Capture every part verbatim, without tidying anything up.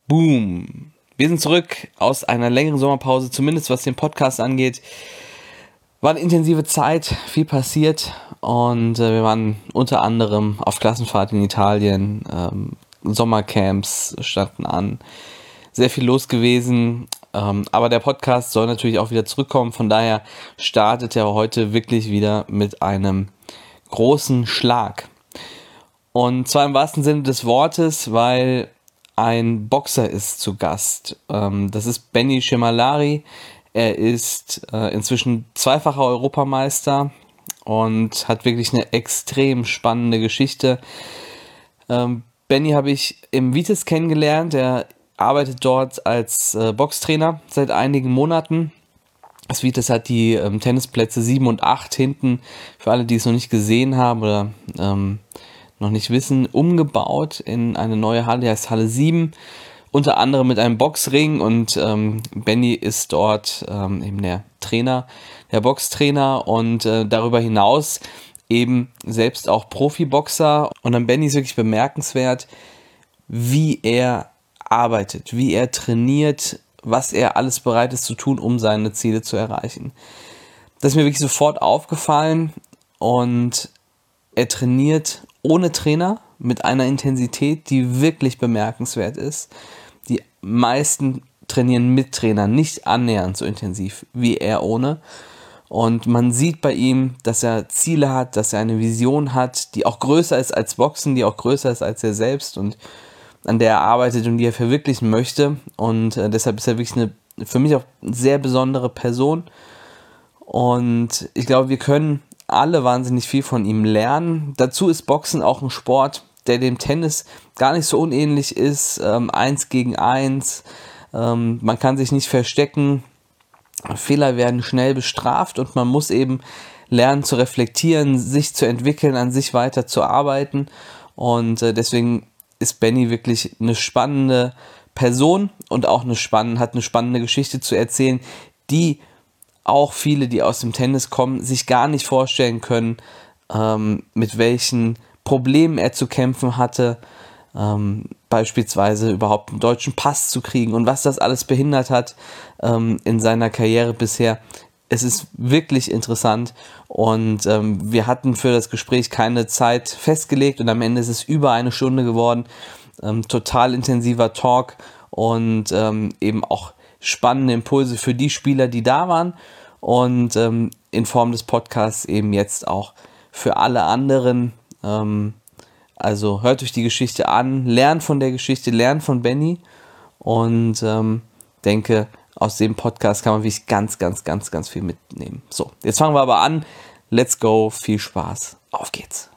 Boom. Wir sind zurück aus einer längeren Sommerpause, zumindest was den Podcast angeht. War eine intensive Zeit, viel passiert und äh, wir waren unter anderem auf Klassenfahrt in Italien, ähm, Sommercamps standen an, sehr viel los gewesen, ähm, aber der Podcast soll natürlich auch wieder zurückkommen, von daher startet er heute wirklich wieder mit einem großen Schlag. Und zwar im wahrsten Sinne des Wortes, weil ein Boxer ist zu Gast. Ähm, das ist Benny Shemalari. Er ist äh, inzwischen zweifacher Europameister und hat wirklich eine extrem spannende Geschichte. Ähm, Benny habe ich im Vitis kennengelernt. Er arbeitet dort als äh, Boxtrainer seit einigen Monaten. Das Vitis hat die ähm, Tennisplätze sieben und acht hinten, für alle, die es noch nicht gesehen haben oder ähm, noch nicht wissen, umgebaut in eine neue Halle, die heißt Halle sieben, unter anderem mit einem Boxring und ähm, Benny ist dort ähm, eben der Trainer, der Boxtrainer und äh, darüber hinaus eben selbst auch Profiboxer. Und an Benny ist wirklich bemerkenswert, wie er arbeitet, wie er trainiert, was er alles bereit ist zu tun, um seine Ziele zu erreichen. Das ist mir wirklich sofort aufgefallen und er trainiert ohne Trainer mit einer Intensität, die wirklich bemerkenswert ist. Die meisten trainieren mit Trainern nicht annähernd so intensiv wie er ohne. Und man sieht bei ihm, dass er Ziele hat, dass er eine Vision hat, die auch größer ist als Boxen, die auch größer ist als er selbst und an der er arbeitet und die er verwirklichen möchte. Und äh, deshalb ist er wirklich eine, für mich auch eine sehr besondere Person. Und ich glaube, wir können alle wahnsinnig viel von ihm lernen. Dazu ist Boxen auch ein Sport, der dem Tennis gar nicht so unähnlich ist. Ähm, eins gegen eins. Ähm, man kann sich nicht verstecken. Fehler werden schnell bestraft und man muss eben lernen zu reflektieren, sich zu entwickeln, an sich weiter zu arbeiten. Und äh, deswegen ist Benny wirklich eine spannende Person und auch eine spannende, hat eine spannende Geschichte zu erzählen, die auch viele, die aus dem Tennis kommen, sich gar nicht vorstellen können, ähm, mit welchen Problemen er zu kämpfen hatte, ähm, beispielsweise überhaupt einen deutschen Pass zu kriegen und was das alles behindert hat ähm, in seiner Karriere bisher. Es ist wirklich interessant und ähm, wir hatten für das Gespräch keine Zeit festgelegt und am Ende ist es über eine Stunde geworden. Ähm, total intensiver Talk und ähm, eben auch spannende Impulse für die Spieler, die da waren und ähm, in Form des Podcasts eben jetzt auch für alle anderen. Ähm, also hört euch die Geschichte an, lernt von der Geschichte, lernt von Benny und ähm, denke, aus dem Podcast kann man wirklich ganz, ganz, ganz, ganz viel mitnehmen. So, jetzt fangen wir aber an. Let's go, viel Spaß. Auf geht's.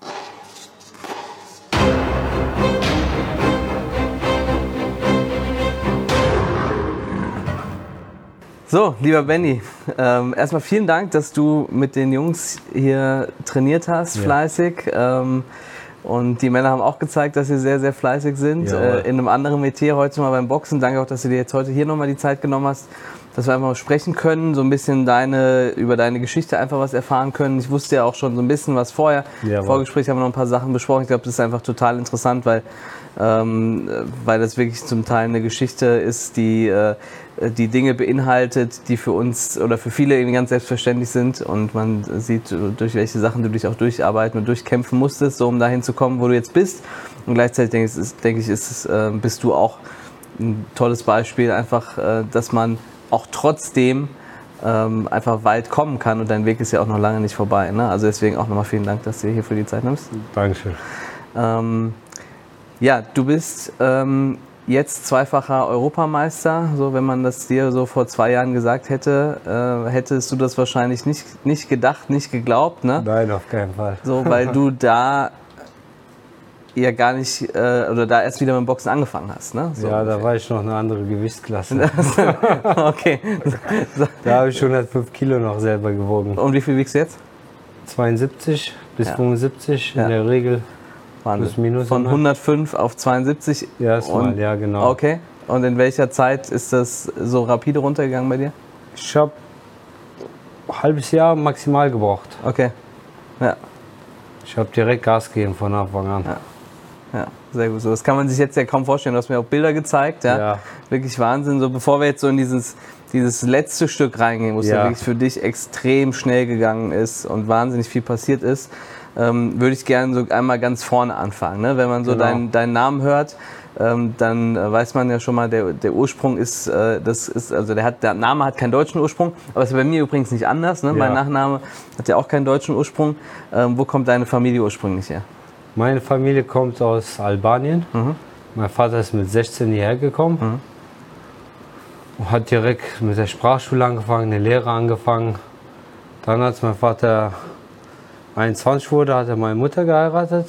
So, lieber Benny, ähm, erstmal vielen Dank, dass du mit den Jungs hier trainiert hast, ja. fleißig. Ähm, und die Männer haben auch gezeigt, dass sie sehr, sehr fleißig sind. Äh, in einem anderen Metier, heute mal beim Boxen. Danke auch, dass du dir jetzt heute hier nochmal die Zeit genommen hast, dass wir einfach mal sprechen können, so ein bisschen deine, über deine Geschichte einfach was erfahren können. Ich wusste ja auch schon so ein bisschen was vorher. Im Vorgespräch haben wir noch ein paar Sachen besprochen. Ich glaube, das ist einfach total interessant, weil, ähm, weil das wirklich zum Teil eine Geschichte ist, die äh, die Dinge beinhaltet, die für uns oder für viele irgendwie ganz selbstverständlich sind und man sieht, durch welche Sachen du dich auch durcharbeiten und durchkämpfen musstest, so um dahin zu kommen, wo du jetzt bist. Und gleichzeitig denke ich, ist, denke ich ist, äh, bist du auch ein tolles Beispiel, einfach, äh, dass man auch trotzdem ähm, einfach weit kommen kann und dein Weg ist ja auch noch lange nicht vorbei. Ne? Also deswegen auch nochmal vielen Dank, dass du dir hier für die Zeit nimmst. Dankeschön. Ähm, ja, du bist ähm, jetzt zweifacher Europameister. So, wenn man das dir so vor zwei Jahren gesagt hätte, äh, hättest du das wahrscheinlich nicht, nicht gedacht, nicht geglaubt, ne? Nein, auf keinen Fall. So, weil du da ja gar nicht, äh, oder da erst wieder mit dem Boxen angefangen hast, ne? So ja, ungefähr. Da war ich noch eine andere Gewichtsklasse. Okay. Da habe ich hundertfünf Kilo noch selber gewogen. Und wie viel wiegst du jetzt? zweiundsiebzig bis Ja. fünfundsiebzig Ja. in der Regel. Wahnsinn. Plus, minus Von immer. hundertfünf auf zweiundsiebzig? Erstmal, ja, genau. Okay. Und in welcher Zeit ist das so rapide runtergegangen bei dir? Ich habe ein halbes Jahr maximal gebraucht. Okay. Ja. Ich habe direkt Gas gegeben von Anfang an. Ja. Ja, sehr gut. So, das kann man sich jetzt ja kaum vorstellen. Du hast mir auch Bilder gezeigt. Ja? Ja. Wirklich Wahnsinn. So, bevor wir jetzt so in dieses, dieses letzte Stück reingehen, wo es ja. ja wirklich für dich extrem schnell gegangen ist und wahnsinnig viel passiert ist, ähm, würde ich gerne so einmal ganz vorne anfangen. Ne? Wenn man so genau. deinen, deinen Namen hört, ähm, dann äh, weiß man ja schon mal, der, der Ursprung ist, äh, das ist, also der, hat, der Name hat keinen deutschen Ursprung, aber das ist bei mir übrigens nicht anders. Ne? Ja. Mein Nachname hat ja auch keinen deutschen Ursprung. Ähm, wo kommt deine Familie ursprünglich her? Meine Familie kommt aus Albanien. Mhm. Mein Vater ist mit sechzehn hierher gekommen. Mhm. Und hat direkt mit der Sprachschule angefangen, eine Lehre angefangen. Dann, als mein Vater einundzwanzig wurde, hat er meine Mutter geheiratet.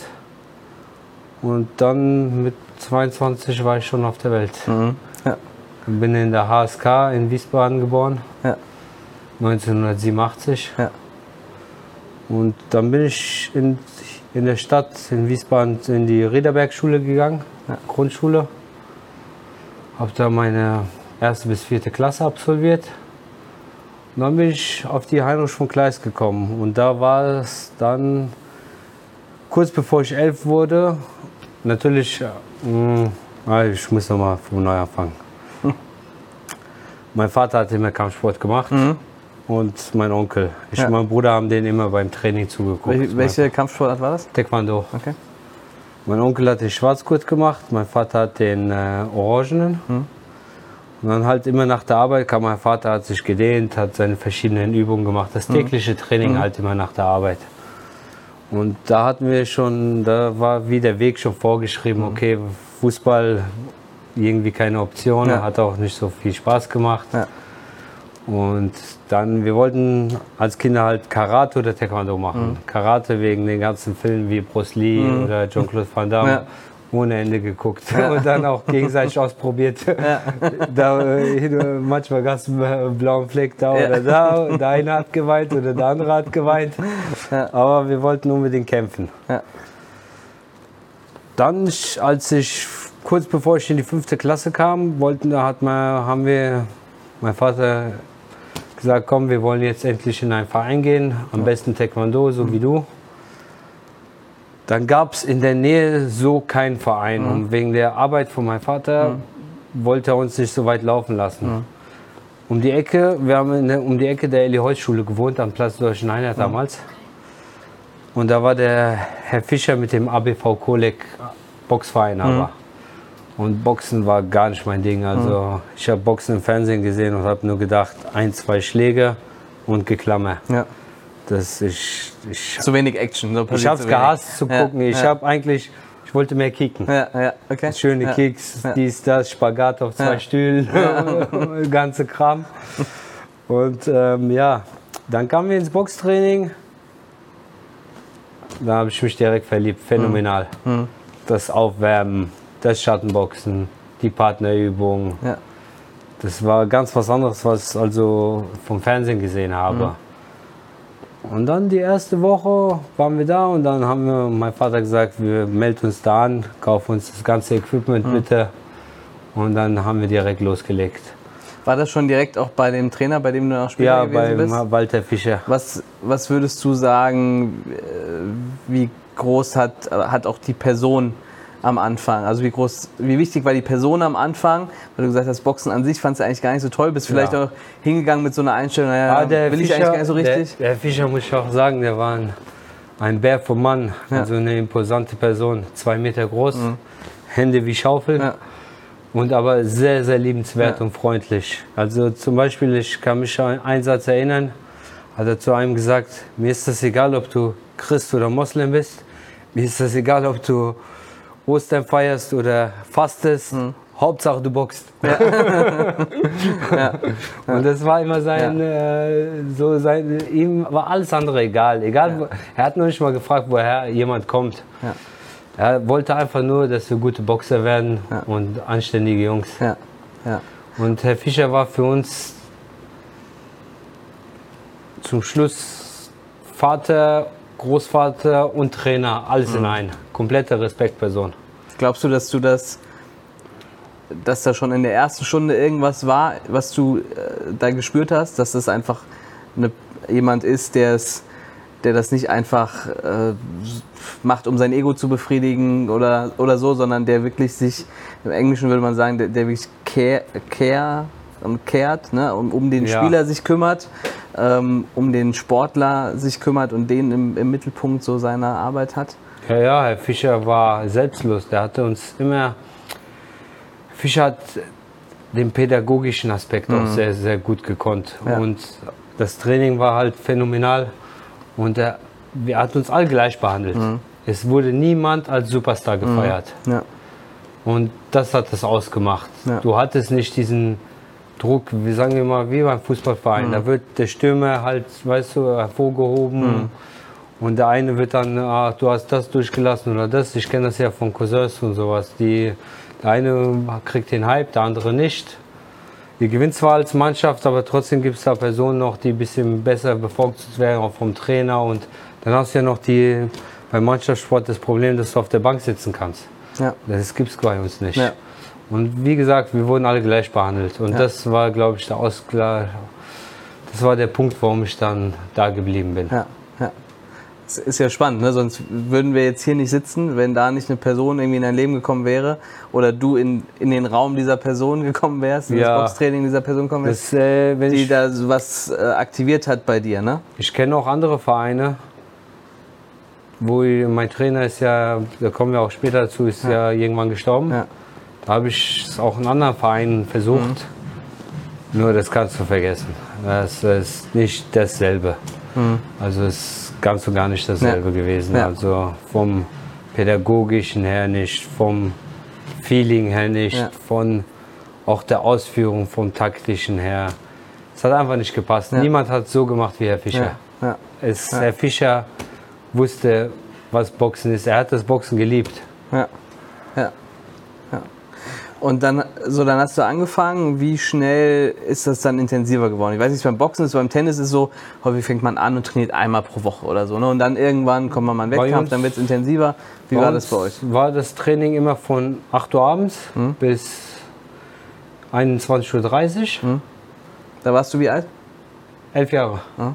Und dann mit zweiundzwanzig war ich schon auf der Welt. Mhm. Ja. Bin in der H S K in Wiesbaden geboren, ja. neunzehnhundertsiebenundachtzig. Ja. Und dann bin ich in, in der Stadt in Wiesbaden in die Riederberg-Schule gegangen, ja. Grundschule. Habe da meine erste bis vierte Klasse absolviert. Und dann bin ich auf die Heinrich von Kleist gekommen. Und da war es dann kurz bevor ich elf wurde. Natürlich, mh, ich muss nochmal von neu anfangen. Hm. Mein Vater hat immer Kampfsport gemacht. Mhm. Und mein Onkel. Ich ja. und mein Bruder haben den immer beim Training zugeguckt. Welche, welche Kampfsportart war das? Taekwondo. Okay. Mein Onkel hat den Schwarzgurt gemacht, mein Vater hat den äh, Orangenen. Mhm. Und dann halt immer nach der Arbeit kam mein Vater, hat sich gedehnt, hat seine verschiedenen Übungen gemacht. Das tägliche Training mhm. halt immer nach der Arbeit. Und da hatten wir schon, da war wie der Weg schon vorgeschrieben, okay, Fußball irgendwie keine Option, ja. hat auch nicht so viel Spaß gemacht. Ja. Und dann, wir wollten als Kinder halt Karate oder Taekwondo machen. Mhm. Karate wegen den ganzen Filmen wie Bruce Lee mhm. oder Jean-Claude Van Damme. Ja. Ohne Ende geguckt ja. und dann auch gegenseitig ausprobiert. Ja. Da, manchmal gab es einen blauen Fleck da ja. oder da. Der eine hat geweint oder der andere hat geweint. Ja. Aber wir wollten unbedingt kämpfen. Ja. Dann, als ich kurz bevor ich in die fünfte Klasse kam, wollten, da hat man, haben wir, mein Vater gesagt, komm, wir wollen jetzt endlich in einen Verein gehen, am besten Taekwondo, so wie du. Dann gab es in der Nähe so keinen Verein. Mhm. Und wegen der Arbeit von meinem Vater mhm. wollte er uns nicht so weit laufen lassen. Mhm. Um die Ecke, wir haben in der, um die Ecke der Elli-Holz-Schule gewohnt, am Platz Deutschen Einheit mhm. damals. Und da war der Herr Fischer mit dem A B V Kolek Boxverein mhm. aber. Und Boxen war gar nicht mein Ding. Also mhm. ich habe Boxen im Fernsehen gesehen und habe nur gedacht, ein, zwei Schläge und Geklammer. Ja. Das ich, ich, zu wenig Action. So ich habe es gehasst zu gucken. Ja, ich ja. habe eigentlich, ich wollte mehr kicken. Ja, ja, okay. Schöne ja. Kicks, ja. dies, das, Spagat auf zwei ja. Stühlen, ja. ganze Kram. Und ähm, ja, dann kamen wir ins Boxtraining. Da habe ich mich direkt verliebt, phänomenal. Mhm. Das Aufwärmen, das Schattenboxen, die Partnerübung. Ja. Das war ganz was anderes, was ich also vom Fernsehen gesehen habe. Mhm. Und dann die erste Woche waren wir da und dann haben wir, mein Vater gesagt, wir melden uns da an, kaufen uns das ganze Equipment mhm. bitte. Und dann haben wir direkt losgelegt. War das schon direkt auch bei dem Trainer, bei dem du noch Spieler ja, gewesen bist? Ja, bei Walter Fischer. Was, was würdest du sagen, wie groß hat, hat auch die Person am Anfang? Also wie groß, wie wichtig war die Person am Anfang? Weil du gesagt hast, Boxen an sich fandst du eigentlich gar nicht so toll. Bist vielleicht ja. auch hingegangen mit so einer Einstellung, naja, ah, will Fischer, ich eigentlich gar nicht so richtig? Der, der Fischer, muss ich auch sagen, der war ein, ein Bär vom Mann. Ja. Also eine imposante Person. Zwei Meter groß, mhm. Hände wie Schaufel. Ja. Und aber sehr, sehr liebenswert ja. und freundlich. Also zum Beispiel, ich kann mich an einen Satz erinnern, hat er zu einem gesagt, mir ist das egal, ob du Christ oder Moslem bist. Mir ist das egal, ob du Ostern feierst oder fastest, hm. Hauptsache du boxst. Ja. ja. Und das war immer sein, ja. äh, so sein, ihm war alles andere egal. egal ja. Er hat noch nicht mal gefragt, woher jemand kommt. Ja. Er wollte einfach nur, dass wir gute Boxer werden ja. und anständige Jungs. Ja. Ja. Und Herr Fischer war für uns zum Schluss Vater, Großvater und Trainer, alles mhm. in einem. Komplette Respektperson. Glaubst du, dass du das, dass da schon in der ersten Stunde irgendwas war, was du äh, da gespürt hast, dass das einfach eine, jemand ist, der es der das nicht einfach äh, macht, um sein Ego zu befriedigen oder, oder so, sondern der wirklich sich, im Englischen würde man sagen, der, der wirklich care, care und kehrt, ne, um, um den Ja. Spieler sich kümmert, ähm, um den Sportler sich kümmert und den im, im Mittelpunkt so seiner Arbeit hat. Ja, ja, Herr Fischer war selbstlos. Der hatte uns immer. Fischer hat den pädagogischen Aspekt mhm. auch sehr, sehr gut gekonnt. Ja. Und das Training war halt phänomenal. Und er, er hat uns alle gleich behandelt. Mhm. Es wurde niemand als Superstar gefeiert. Mhm. Ja. Und das hat es ausgemacht. Ja. Du hattest nicht diesen Druck, wie sagen wir mal, wie beim Fußballverein. Mhm. Da wird der Stürmer halt, weißt du, hervorgehoben. Mhm. Und der eine wird dann, ah, du hast das durchgelassen oder das. Ich kenne das ja von Cousins und sowas. Die, der eine kriegt den Hype, der andere nicht. Die gewinnt zwar als Mannschaft, aber trotzdem gibt es da Personen noch, die ein bisschen besser bevorzugt werden, auch vom Trainer. Und dann hast du ja noch die, beim Mannschaftssport das Problem, dass du auf der Bank sitzen kannst. Ja. Das gibt es bei uns nicht. Ja. Und wie gesagt, wir wurden alle gleich behandelt. Und ja. das war, glaube ich, der Ausgleich. Das war der Punkt, warum ich dann da geblieben bin. Ja. Ja. Das ist ja spannend, ne? Sonst würden wir jetzt hier nicht sitzen, wenn da nicht eine Person irgendwie in dein Leben gekommen wäre oder du in, in den Raum dieser Person gekommen wärst, in ja. das Boxtraining dieser Person gekommen wärst, das, äh, wenn die ich, da was äh, aktiviert hat bei dir, ne? Ich kenne auch andere Vereine, wo ich, mein Trainer ist ja, da kommen wir auch später dazu, ist ja, ja irgendwann gestorben. Ja. Da habe ich es auch in anderen Vereinen versucht. Mhm. Nur das kannst du vergessen. Das ist nicht dasselbe. Mhm. Also es ist ganz und gar nicht dasselbe ja. gewesen. Ja. Also vom pädagogischen her nicht, vom Feeling her nicht, ja. von auch der Ausführung, vom taktischen her. Es hat einfach nicht gepasst. Ja. Niemand hat so gemacht wie Herr Fischer. Ja. Ja. Es, ja. Herr Fischer wusste, was Boxen ist. Er hat das Boxen geliebt. Ja. Ja. Ja. Und dann, so, dann hast du angefangen. Wie schnell ist das dann intensiver geworden? Ich weiß nicht, beim Boxen ist, beim Tennis ist es so, häufig fängt man an und trainiert einmal pro Woche oder so. Ne? Und dann irgendwann kommt man mal in den Wettkampf, dann wird es intensiver. Wie war das bei euch? War das Training immer von acht Uhr abends hm? bis einundzwanzig Uhr dreißig. Hm? Da warst du wie alt? Elf Jahre. Hm?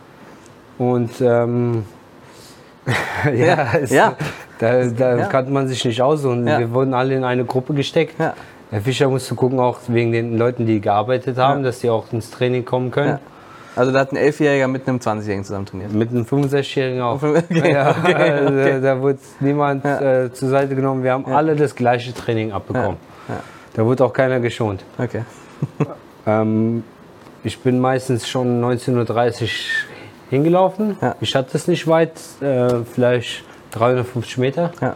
Und ähm, ja, ja, es, ja. da, da ja. kannte man sich nicht aus und ja. wir wurden alle in eine Gruppe gesteckt. Ja. Herr Fischer musste gucken, auch wegen den Leuten, die gearbeitet haben, ja. dass die auch ins Training kommen können. Ja. Also da hat ein Elfjähriger mit einem zwanzigjährigen zusammen trainiert? Mit einem fünfundsechzigjährigen auch. Okay. Ja, okay. Okay. Da, da wurde niemand ja. äh, zur Seite genommen. Wir haben ja. alle das gleiche Training abbekommen. Ja. Ja. Da wurde auch keiner geschont. Okay. ähm, ich bin meistens schon neunzehn Uhr dreißig hingelaufen. Ja. Ich hatte es nicht weit, äh, vielleicht dreihundertfünfzig Meter. Ja.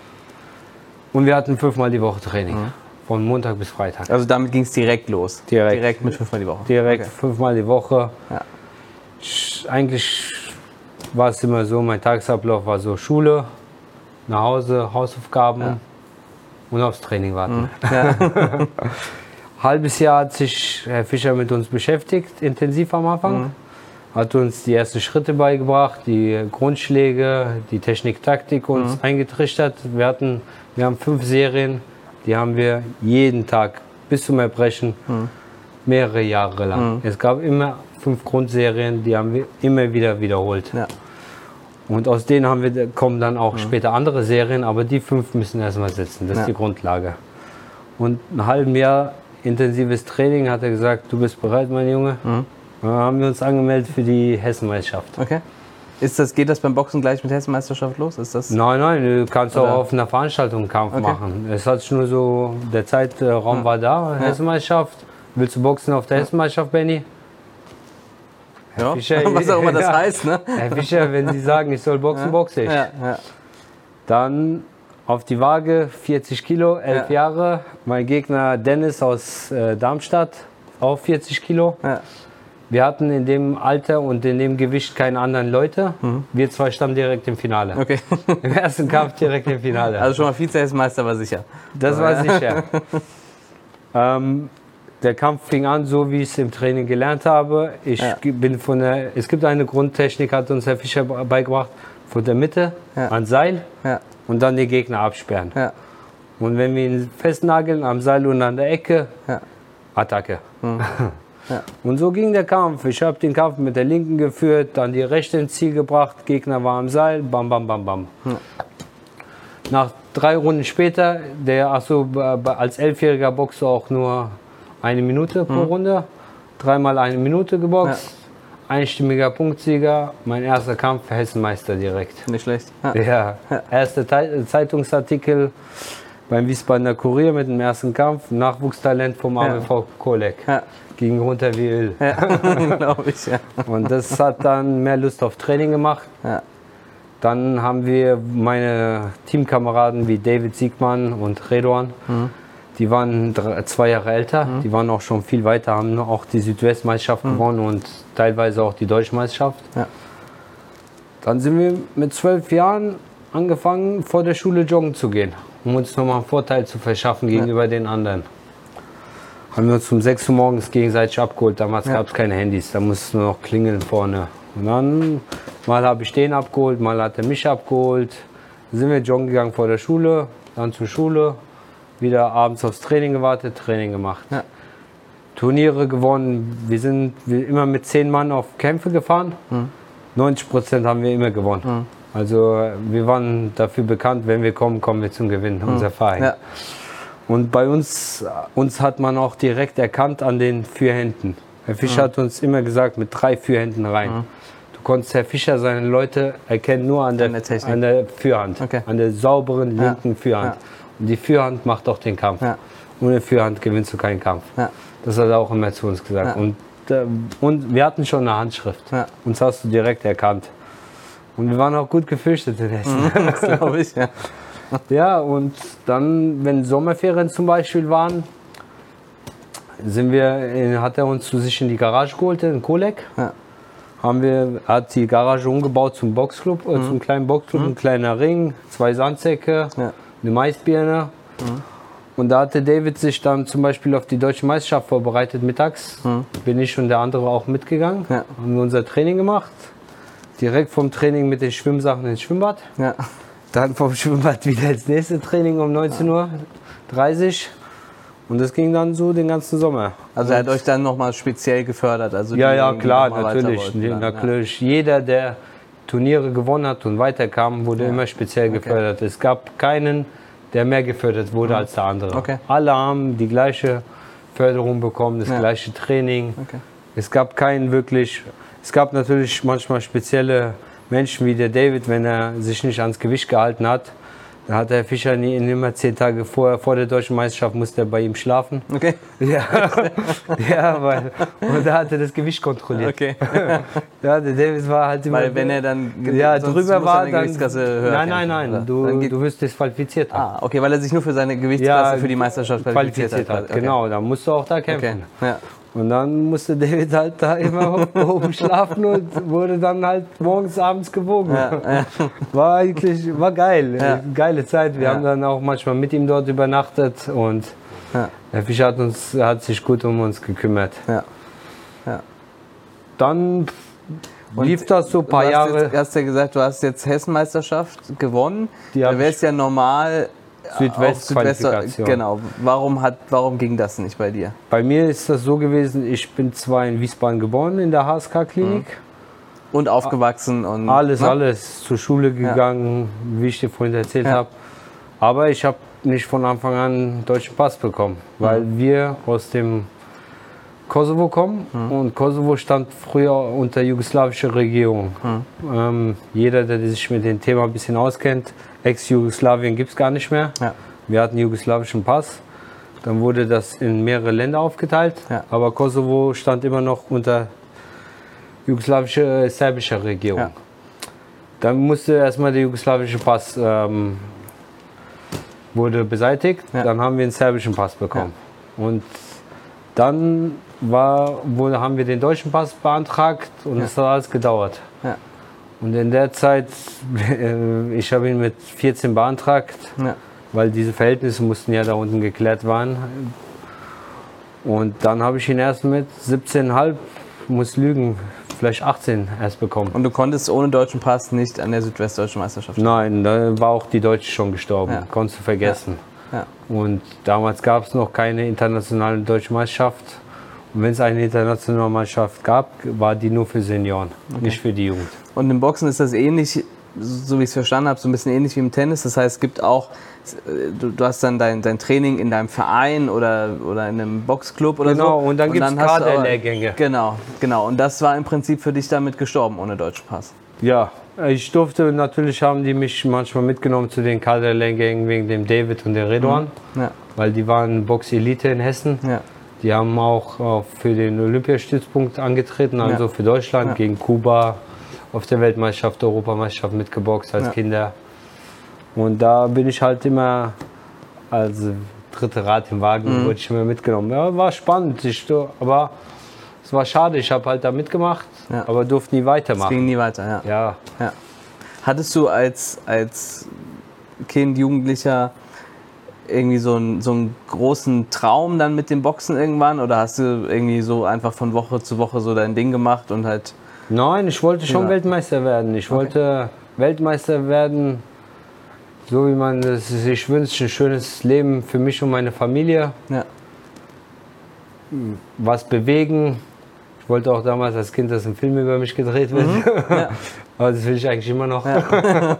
Und wir hatten fünfmal die Woche Training. Mhm. Von Montag bis Freitag. Also damit ging es direkt los? Direkt. Direkt mit fünfmal die Woche? Direkt okay. fünfmal die Woche. Ja. Ich, eigentlich war es immer so, mein Tagesablauf war so Schule, nach Hause, Hausaufgaben ja. und aufs Training warten. Mhm. Ja. Halbes Jahr hat sich Herr Fischer mit uns beschäftigt, intensiv am Anfang. Mhm. Hat uns die ersten Schritte beigebracht, die Grundschläge, die Technik, Taktik uns mhm. eingetrichtert. Wir, hatten, wir haben fünf Serien, die haben wir jeden Tag bis zum Erbrechen mhm. mehrere Jahre lang. Mhm. Es gab immer fünf Grundserien, die haben wir immer wieder wiederholt. Ja. Und aus denen haben wir, kommen dann auch mhm. später andere Serien, aber die fünf müssen erstmal sitzen. Das ja. ist die Grundlage. Und ein halbes Jahr intensives Training hat er gesagt, du bist bereit, mein Junge. Mhm. Dann haben wir uns angemeldet für die Hessenmeisterschaft. Okay. Ist das, geht das beim Boxen gleich mit Hessenmeisterschaft los? Ist das nein, nein, du kannst Oder? auch auf einer Veranstaltung einen Kampf okay. machen. Es hat nur so, der Zeitraum ja. war da, ja. Hessenmeisterschaft. Willst du boxen auf der ja. Hessenmeisterschaft, Benny? Ja, Fischer, was auch immer das ja. heißt, ne? Herr Fischer, wenn Sie sagen, ich soll boxen, ja. boxe ich. Ja. Ja. Dann auf die Waage, vierzig Kilo, elf ja. Jahre. Mein Gegner Dennis aus äh, Darmstadt, auch vierzig Kilo. Ja. Wir hatten in dem Alter und in dem Gewicht keine anderen Leute. Mhm. Wir zwei standen direkt im Finale. Okay. Im ersten Kampf direkt im Finale. Also schon mal Vize-Hessenmeister war sicher. Das war sicher. ähm, der Kampf fing an, so wie ich es im Training gelernt habe. Ich ja. bin von der, es gibt eine Grundtechnik, hat uns Herr Fischer beigebracht, von der Mitte ja. an Seil ja. und dann den Gegner absperren. Ja. Und wenn wir ihn festnageln, am Seil und an der Ecke, ja. Attacke. Mhm. Ja. Und so ging der Kampf. Ich habe den Kampf mit der linken geführt, dann die rechte ins Ziel gebracht, Gegner war am Seil, bam, bam, bam, bam. Ja. Nach drei Runden später, der achso, als elfjähriger Boxer auch nur eine Minute pro Mhm. Runde, dreimal eine Minute geboxt, ja. einstimmiger Punktsieger, mein erster Kampf, Hessenmeister direkt. Nicht schlecht. Ja. Ja, erster Zeitungsartikel beim Wiesbadener Kurier mit dem ersten Kampf, Nachwuchstalent vom A W V ja. Kolek. Ja. Ging runter wie Öl. Ja, glaube ich, ja. Und das hat dann mehr Lust auf Training gemacht. Ja. Dann haben wir meine Teamkameraden wie David Siegmann und Redouan, mhm. die waren drei, zwei Jahre älter, mhm. die waren auch schon viel weiter, haben auch die Südwestmeisterschaft mhm. gewonnen und teilweise auch die Deutschmeisterschaft. Ja. Dann sind wir mit zwölf Jahren angefangen, vor der Schule joggen zu gehen, um uns nochmal einen Vorteil zu verschaffen gegenüber ja. den anderen. Haben wir uns um sechs Uhr morgens gegenseitig abgeholt, damals ja. gab es keine Handys, da musste nur noch klingeln vorne. Und dann, mal habe ich den abgeholt, mal hat er mich abgeholt. Dann sind wir joggen gegangen vor der Schule, dann zur Schule, wieder abends aufs Training gewartet, Training gemacht. Ja. Turniere gewonnen, wir sind immer mit zehn Mann auf Kämpfe gefahren. Mhm. neunzig Prozent haben wir immer gewonnen. Mhm. Also wir waren dafür bekannt, wenn wir kommen, kommen wir zum Gewinnen, mhm. unser Verein. Ja. Und bei uns, uns hat man auch direkt erkannt an den vier Händen. Herr Fischer mhm. hat uns immer gesagt, mit drei Führhänden rein. Mhm. Du konntest Herr Fischer seine Leute erkennen nur an der, an der, an der Führhand, okay. an der sauberen linken ja. Führhand. Ja. Und die Führhand macht auch den Kampf. Ja. Ohne Führhand gewinnst du keinen Kampf. Ja. Das hat er auch immer zu uns gesagt. Ja. Und, äh, und wir hatten schon eine Handschrift. Ja. Uns hast du direkt erkannt. Und wir waren auch gut gefürchtet in Hessen. Das glaube ich, ja. Ja, und dann, wenn Sommerferien zum Beispiel waren, sind wir, hat er uns zu sich in die Garage geholt, in Kolek. Ja. Haben wir, hat die Garage umgebaut zum Boxclub, mhm. zum kleinen Boxclub, mhm. ein kleiner Ring, zwei Sandsäcke, ja. eine Maisbirne. Mhm. Und da hatte David sich dann zum Beispiel auf die deutsche Meisterschaft vorbereitet mittags. Mhm. Bin ich und der andere auch mitgegangen, ja. haben wir unser Training gemacht. Direkt vom Training mit den Schwimmsachen ins Schwimmbad. Ja. Dann vom Schwimmbad wieder ins nächste Training um neunzehn Uhr dreißig. Und das ging dann so den ganzen Sommer. Also er hat euch dann nochmal speziell gefördert? Also ja, ja, klar, natürlich. natürlich. Ja. Jeder, der Turniere gewonnen hat und weiterkam, wurde ja. immer speziell okay. gefördert. Es gab keinen, der mehr gefördert wurde mhm. als der andere. Okay. Alle haben die gleiche Förderung bekommen, das ja. gleiche Training. Okay. Es gab keinen wirklich... Es gab natürlich manchmal spezielle Menschen wie der David, wenn er sich nicht ans Gewicht gehalten hat. Da hat der Fischer nie, immer zehn Tage vor, vor der deutschen Meisterschaft musste er bei ihm schlafen. Okay. Ja, ja weil, und da hat er das Gewicht kontrolliert. Okay. Ja, der David war halt immer... Weil wenn er dann ja, drüber war, dann... Höher nein, nein, nein, nein, du, du wirst disqualifiziert. Ah, okay, weil er sich nur für seine Gewichtsklasse ja, für die Meisterschaft qualifiziert, qualifiziert hat. hat. Okay. Genau, dann musst du auch da kämpfen. Okay. Ja. Und dann musste David halt da immer oben schlafen und wurde dann halt morgens, abends gewogen. Ja, ja. War eigentlich, war geil, ja. geile Zeit. Wir ja. haben dann auch manchmal mit ihm dort übernachtet und ja. der Fischer hat, uns, hat sich gut um uns gekümmert. Ja. Ja. Dann und lief das so ein paar du hast Jahre. Jetzt, hast ja gesagt, du hast jetzt Hessenmeisterschaft gewonnen. Da wäre es ja normal... Südwest-Qualifikation. Genau. Warum, hat, warum ging das nicht bei dir? Bei mir ist das so gewesen, ich bin zwar in Wiesbaden geboren, in der H S K-Klinik. Mhm. Und aufgewachsen und... Alles, ne? alles. Zur Schule gegangen, ja. wie ich dir vorhin erzählt ja. habe. Aber ich habe nicht von Anfang an einen deutschen Pass bekommen, weil mhm. wir aus dem Kosovo kommen. Mhm. Und Kosovo stand früher unter jugoslawischer Regierung. Mhm. Ähm, jeder, der sich mit dem Thema ein bisschen auskennt, Ex-Jugoslawien gibt es gar nicht mehr. Ja. Wir hatten jugoslawischen Pass. Dann wurde das in mehrere Länder aufgeteilt. Ja. Aber Kosovo stand immer noch unter jugoslawischer, äh, serbischer Regierung. Ja. Dann musste erstmal der jugoslawische Pass ähm, wurde beseitigt. Ja. Dann haben wir einen serbischen Pass bekommen. Ja. Und dann war, wo, haben wir den deutschen Pass beantragt und es ja. hat alles gedauert. Ja. Und in der Zeit, ich habe ihn mit vierzehn beantragt, ja. weil diese Verhältnisse mussten ja da unten geklärt werden. Und dann habe ich ihn erst mit siebzehn Komma fünf, muss lügen, vielleicht achtzehn erst bekommen. Und du konntest ohne deutschen Pass nicht an der Südwestdeutschen Meisterschaft teilnehmen? Nein, da war auch die Deutsche schon gestorben, ja. konntest du vergessen. Ja. Ja. Und damals gab es noch keine internationale deutsche Meisterschaft. Und wenn es eine internationale Mannschaft gab, war die nur für Senioren, okay. nicht für die Jugend. Und im Boxen ist das ähnlich, so wie ich es verstanden habe, so ein bisschen ähnlich wie im Tennis. Das heißt, es gibt auch, du, du hast dann dein, dein Training in deinem Verein oder, oder in einem Boxclub oder genau, so. Genau, und dann gibt es Kaderlehrgänge. Genau, genau. Und das war im Prinzip für dich damit gestorben, ohne deutschen Pass. Ja, ich durfte, natürlich haben die mich manchmal mitgenommen zu den Kaderlehrgängen wegen dem David und der Redouan. Mhm. Ja. Weil die waren Box-Elite in Hessen. Ja. Die haben auch für den Olympiastützpunkt angetreten, also ja. für Deutschland, ja. gegen Kuba, auf der Weltmeisterschaft, Europameisterschaft mitgeboxt als ja. Kinder. Und da bin ich halt immer als dritte Rad im Wagen, mhm. wurde ich immer mitgenommen. Ja, war spannend, ich, aber es war schade, ich habe halt da mitgemacht, ja. aber durfte nie weitermachen. Es ging nie weiter, ja. ja. ja. Hattest du als, als Kind, Jugendlicher irgendwie so einen, so einen großen Traum dann mit dem Boxen irgendwann? Oder hast du irgendwie so einfach von Woche zu Woche so dein Ding gemacht und halt... Nein, ich wollte schon ja. Weltmeister werden. Ich okay. wollte Weltmeister werden, so wie man es sich wünscht. Ein schönes Leben für mich und meine Familie. Ja. Was bewegen. Ich wollte auch damals als Kind, dass ein Film über mich gedreht wird. Mhm. Ja. Aber das will ich eigentlich immer noch. Ja.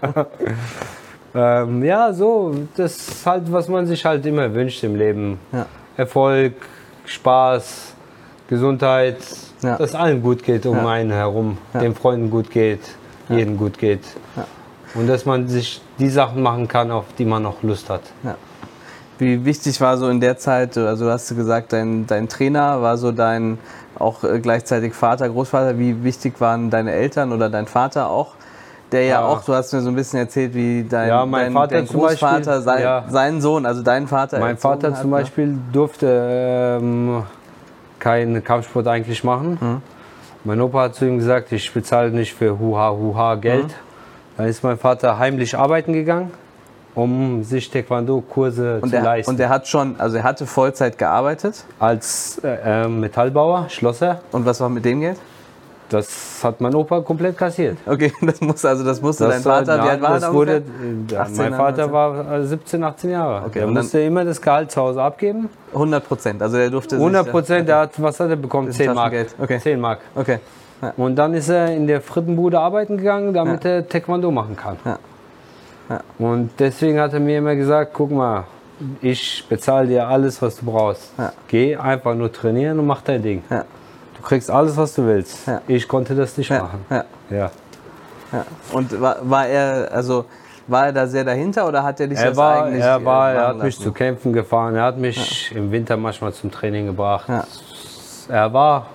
ähm, ja, so, das ist halt, was man sich halt immer wünscht im Leben. Ja. Erfolg, Spaß, Gesundheit. Ja. Dass allen gut geht um ja. einen herum, ja. den Freunden gut geht, ja. jedem gut geht. Ja. Und dass man sich die Sachen machen kann, auf die man noch Lust hat. Ja. Wie wichtig war so in der Zeit, also hast du gesagt, dein, dein Trainer war so dein, auch gleichzeitig Vater, Großvater, wie wichtig waren deine Eltern oder dein Vater auch? Der ja, ja auch, du hast mir so ein bisschen erzählt, wie dein, ja, mein dein, Vater dein Großvater, Beispiel, sein, ja. sein Sohn, also dein Vater. Mein Vater hat, zum Beispiel ne? durfte ähm, keinen Kampfsport eigentlich machen. Mhm. Mein Opa hat zu ihm gesagt, ich bezahle nicht für Huha Huha Geld. Mhm. Dann ist mein Vater heimlich arbeiten gegangen, um sich Taekwondo-Kurse zu der, leisten. Und er hat schon, also er hatte Vollzeit gearbeitet? Als äh, Metallbauer, Schlosser. Und was war mit dem Geld? Das hat mein Opa komplett kassiert. Okay, das muss also das musste das dein Vater, war, wie alt war das wurde, achtzehn, Mein Vater war siebzehn, achtzehn Jahre. Okay, der musste immer das Gehalt zu Hause abgeben. hundert Prozent, also der durfte hundert Prozent, der hat, was hat er bekommen? zehn Mark. Okay. zehn Mark. Okay. Ja. Und dann ist er in der Frittenbude arbeiten gegangen, damit ja. er Taekwondo machen kann. Ja. Ja. Und deswegen hat er mir immer gesagt, guck mal, ich bezahle dir alles, was du brauchst. Ja. Geh einfach nur trainieren und mach dein Ding. Ja. Du kriegst alles, was du willst. Ja. Ich konnte das nicht ja. machen. Ja. Ja. Ja. Und war, war er, also war er da sehr dahinter oder hat er dich er das war, eigentlich Er war, er hat lassen? mich zu Kämpfen gefahren. Er hat mich ja. im Winter manchmal zum Training gebracht. Ja. Er war,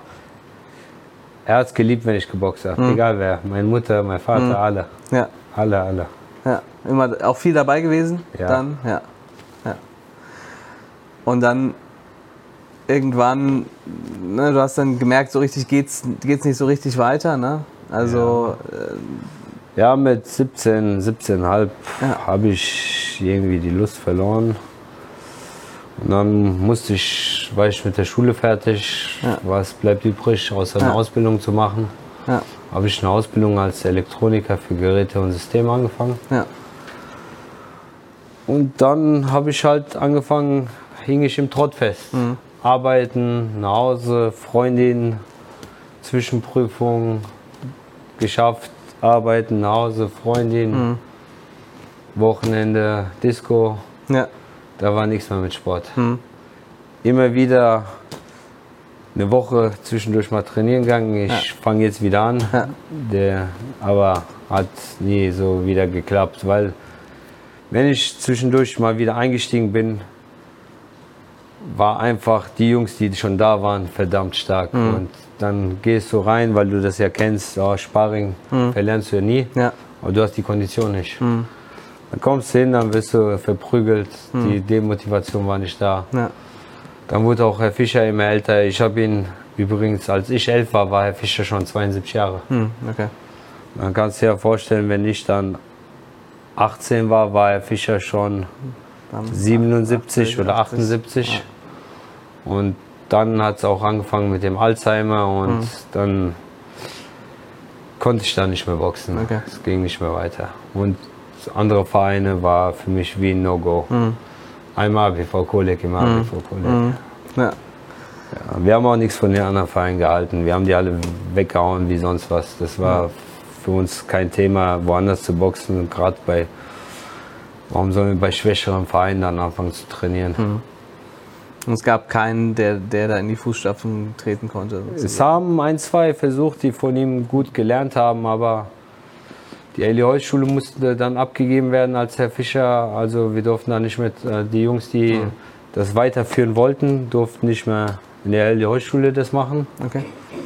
er hat es geliebt, wenn ich geboxt habe. Mhm. Egal wer, meine Mutter, mein Vater, mhm. alle. Ja. Alle, alle. Ja. Immer auch viel dabei gewesen. Ja. Dann, ja. Ja. Und dann irgendwann, ne, du hast dann gemerkt, so richtig geht's, geht's nicht so richtig weiter, ne? Also ja, äh, ja mit siebzehn, siebzehn Komma fünf ja. habe ich irgendwie die Lust verloren. Und dann musste ich, war ich mit der Schule fertig, ja. was bleibt übrig, außer ja. eine Ausbildung zu machen. Ja. Habe ich eine Ausbildung als Elektroniker für Geräte und Systeme angefangen. Ja. Und dann habe ich halt angefangen, hing ich im Trott fest. Mhm. Arbeiten, nach Hause, Freundin, Zwischenprüfung, geschafft, arbeiten, nach Hause, Freundin, mhm. Wochenende, Disco. Ja. Da war nichts mehr mit Sport. Mhm. Immer wieder eine Woche zwischendurch mal trainieren gegangen. Ich ja. fange jetzt wieder an, ja. Der, aber hat nie so wieder geklappt, weil wenn ich zwischendurch mal wieder eingestiegen bin, war einfach die Jungs, die schon da waren, verdammt stark. Mhm. Und dann gehst du rein, weil du das ja kennst, oh, Sparring mhm. verlernst du ja nie, ja. aber du hast die Kondition nicht. Mhm. Dann kommst du hin, dann wirst du verprügelt, mhm. die Demotivation war nicht da. Ja. Dann wurde auch Herr Fischer immer älter. Ich habe ihn übrigens, als ich elf war, war Herr Fischer schon zweiundsiebzig Jahre. Mhm. Okay. Dann kannst du dir ja vorstellen, wenn ich dann achtzehn war, war Herr Fischer schon siebenundsiebzig achtzig, oder achtundsiebzig. Ja. Und dann hat es auch angefangen mit dem Alzheimer und mhm. dann konnte ich da nicht mehr boxen. Okay. Es ging nicht mehr weiter. Und andere Vereine war für mich wie ein No-Go. Mhm. Einmal A G V Kolek, immer mhm. A G V Kolek. Mhm. Ja. Ja, wir haben auch nichts von den anderen Vereinen gehalten. Wir haben die alle weggehauen wie sonst was. Das war für uns kein Thema, woanders zu boxen. Gerade bei, warum sollen wir bei schwächeren Vereinen dann anfangen zu trainieren? Mhm. Und es gab keinen, der, der da in die Fußstapfen treten konnte? Sozusagen. Es haben ein, zwei versucht, die von ihm gut gelernt haben, aber die Eli-Holz-Schule musste dann abgegeben werden als Herr Fischer. Also wir durften da nicht mit, die Jungs, die mhm. das weiterführen wollten, durften nicht mehr in der Eli-Holz-Schule das machen. Okay.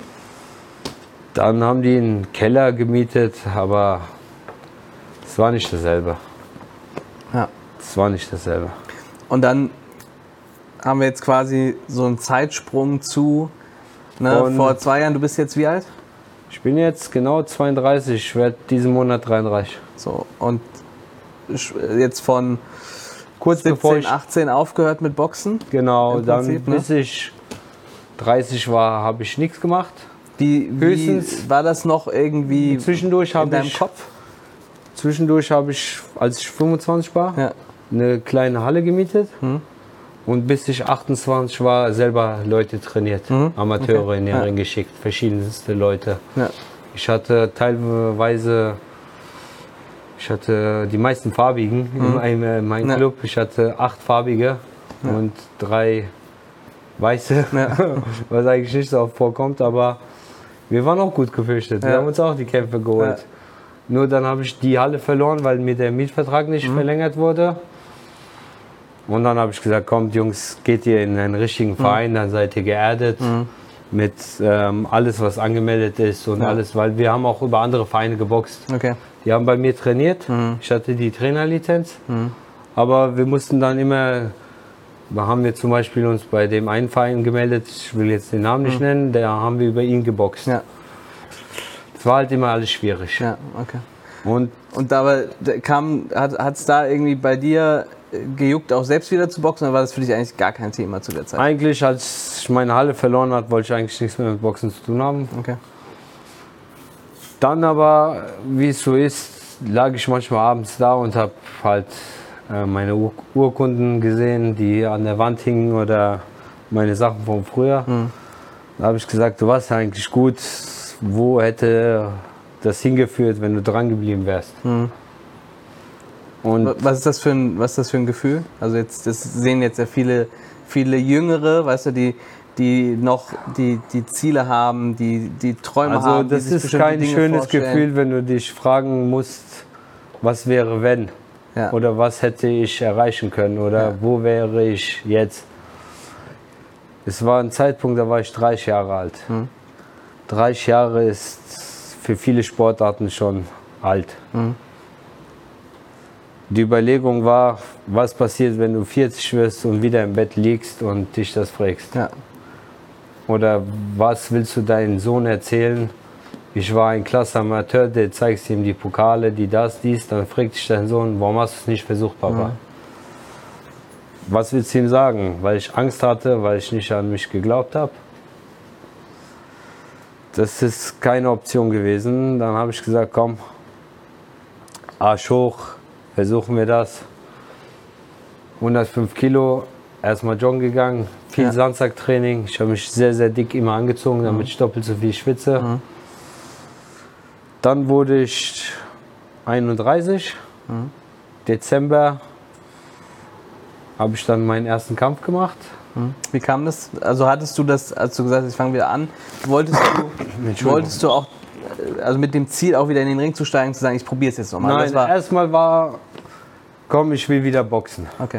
Dann haben die einen Keller gemietet, aber es war nicht dasselbe. Ja. Es war nicht dasselbe. Und dann haben wir jetzt quasi so einen Zeitsprung zu, ne, vor zwei Jahren. Du bist jetzt wie alt? Ich bin jetzt genau zweiunddreißig, ich werde diesen Monat dreiunddreißig. So, und jetzt von kurz siebzehn, achtzehn aufgehört mit Boxen? Genau, dann Prinzip, bis ne? ich dreißig war, habe ich nichts gemacht. Die, Höchstens. Wie, war das noch irgendwie zwischendurch in deinem ich, Kopf? Zwischendurch habe ich, als ich fünfundzwanzig war, ja. eine kleine Halle gemietet. Hm. Und bis ich achtundzwanzig war, selber Leute trainiert, mhm. Amateure okay. in den Ring ja. geschickt, verschiedenste Leute. Ja. Ich hatte teilweise, ich hatte die meisten Farbigen mhm. in meinem ja. Club. Ich hatte acht Farbige ja. und drei Weiße, ja. was eigentlich nicht so oft vorkommt, aber wir waren auch gut gefürchtet. Ja. Wir haben uns auch die Kämpfe geholt. Ja. Nur dann habe ich die Halle verloren, weil mir der Mietvertrag nicht mhm. verlängert wurde. Und dann habe ich gesagt, kommt Jungs, geht ihr in einen richtigen Verein, mhm. dann seid ihr geerdet mhm. mit ähm, alles, was angemeldet ist und ja. alles, weil wir haben auch über andere Vereine geboxt. Okay. Die haben bei mir trainiert, mhm. ich hatte die Trainerlizenz, mhm. aber wir mussten dann immer, da haben wir zum Beispiel uns bei dem einen Verein gemeldet, ich will jetzt den Namen nicht mhm. nennen, da haben wir über ihn geboxt. Ja. Das war halt immer alles schwierig. Ja, okay. Und, und dabei kam, hat es da irgendwie bei dir gejuckt, auch selbst wieder zu boxen, oder war das für dich eigentlich gar kein Thema zu der Zeit? Eigentlich, als ich meine Halle verloren habe, wollte ich eigentlich nichts mehr mit Boxen zu tun haben. Okay. Dann aber, wie es so ist, lag ich manchmal abends da und habe halt äh, meine Ur Urkunden gesehen, die an der Wand hingen oder meine Sachen von früher. Mhm. Da habe ich gesagt, du warst eigentlich gut, wo hätte das hingeführt, wenn du dran geblieben wärst? Mhm. Und was ist das für ein, was ist das für ein Gefühl? Also jetzt, das sehen jetzt ja viele, viele Jüngere, weißt du, die, die noch die, die Ziele haben, die, die Träume also haben. Also das ist kein Dinge schönes vorstellen. Gefühl, wenn du dich fragen musst, was wäre wenn? Ja. Oder was hätte ich erreichen können? Oder ja. wo wäre ich jetzt? Es war ein Zeitpunkt, da war ich dreißig Jahre alt. Hm. dreißig Jahre ist für viele Sportarten schon alt. Hm. Die Überlegung war, was passiert, wenn du vierzig wirst und wieder im Bett liegst und dich das fragst. Ja. Oder was willst du deinem Sohn erzählen? Ich war ein klasse Amateur, der zeigst ihm die Pokale, die das, dies, dann fragt dich dein Sohn, warum hast du es nicht versucht, Papa? Mhm. Was willst du ihm sagen? Weil ich Angst hatte, weil ich nicht an mich geglaubt habe? Das ist keine Option gewesen. Dann habe ich gesagt, komm, Arsch hoch. Versuchen wir das. hundertfünf Kilo, erstmal joggen gegangen, viel ja. Sandsacktraining. Ich habe mich sehr, sehr dick immer angezogen, damit mhm. ich doppelt so viel schwitze. Mhm. Dann wurde ich einunddreißig. Mhm. Dezember habe ich dann meinen ersten Kampf gemacht. Mhm. Wie kam das? Also hattest du das, als du gesagt hast, ich fange wieder an, wolltest du, wolltest du auch also mit dem Ziel auch wieder in den Ring zu steigen, zu sagen, ich probiere es jetzt nochmal? Nein, erstmal war, komm, ich will wieder boxen. Okay.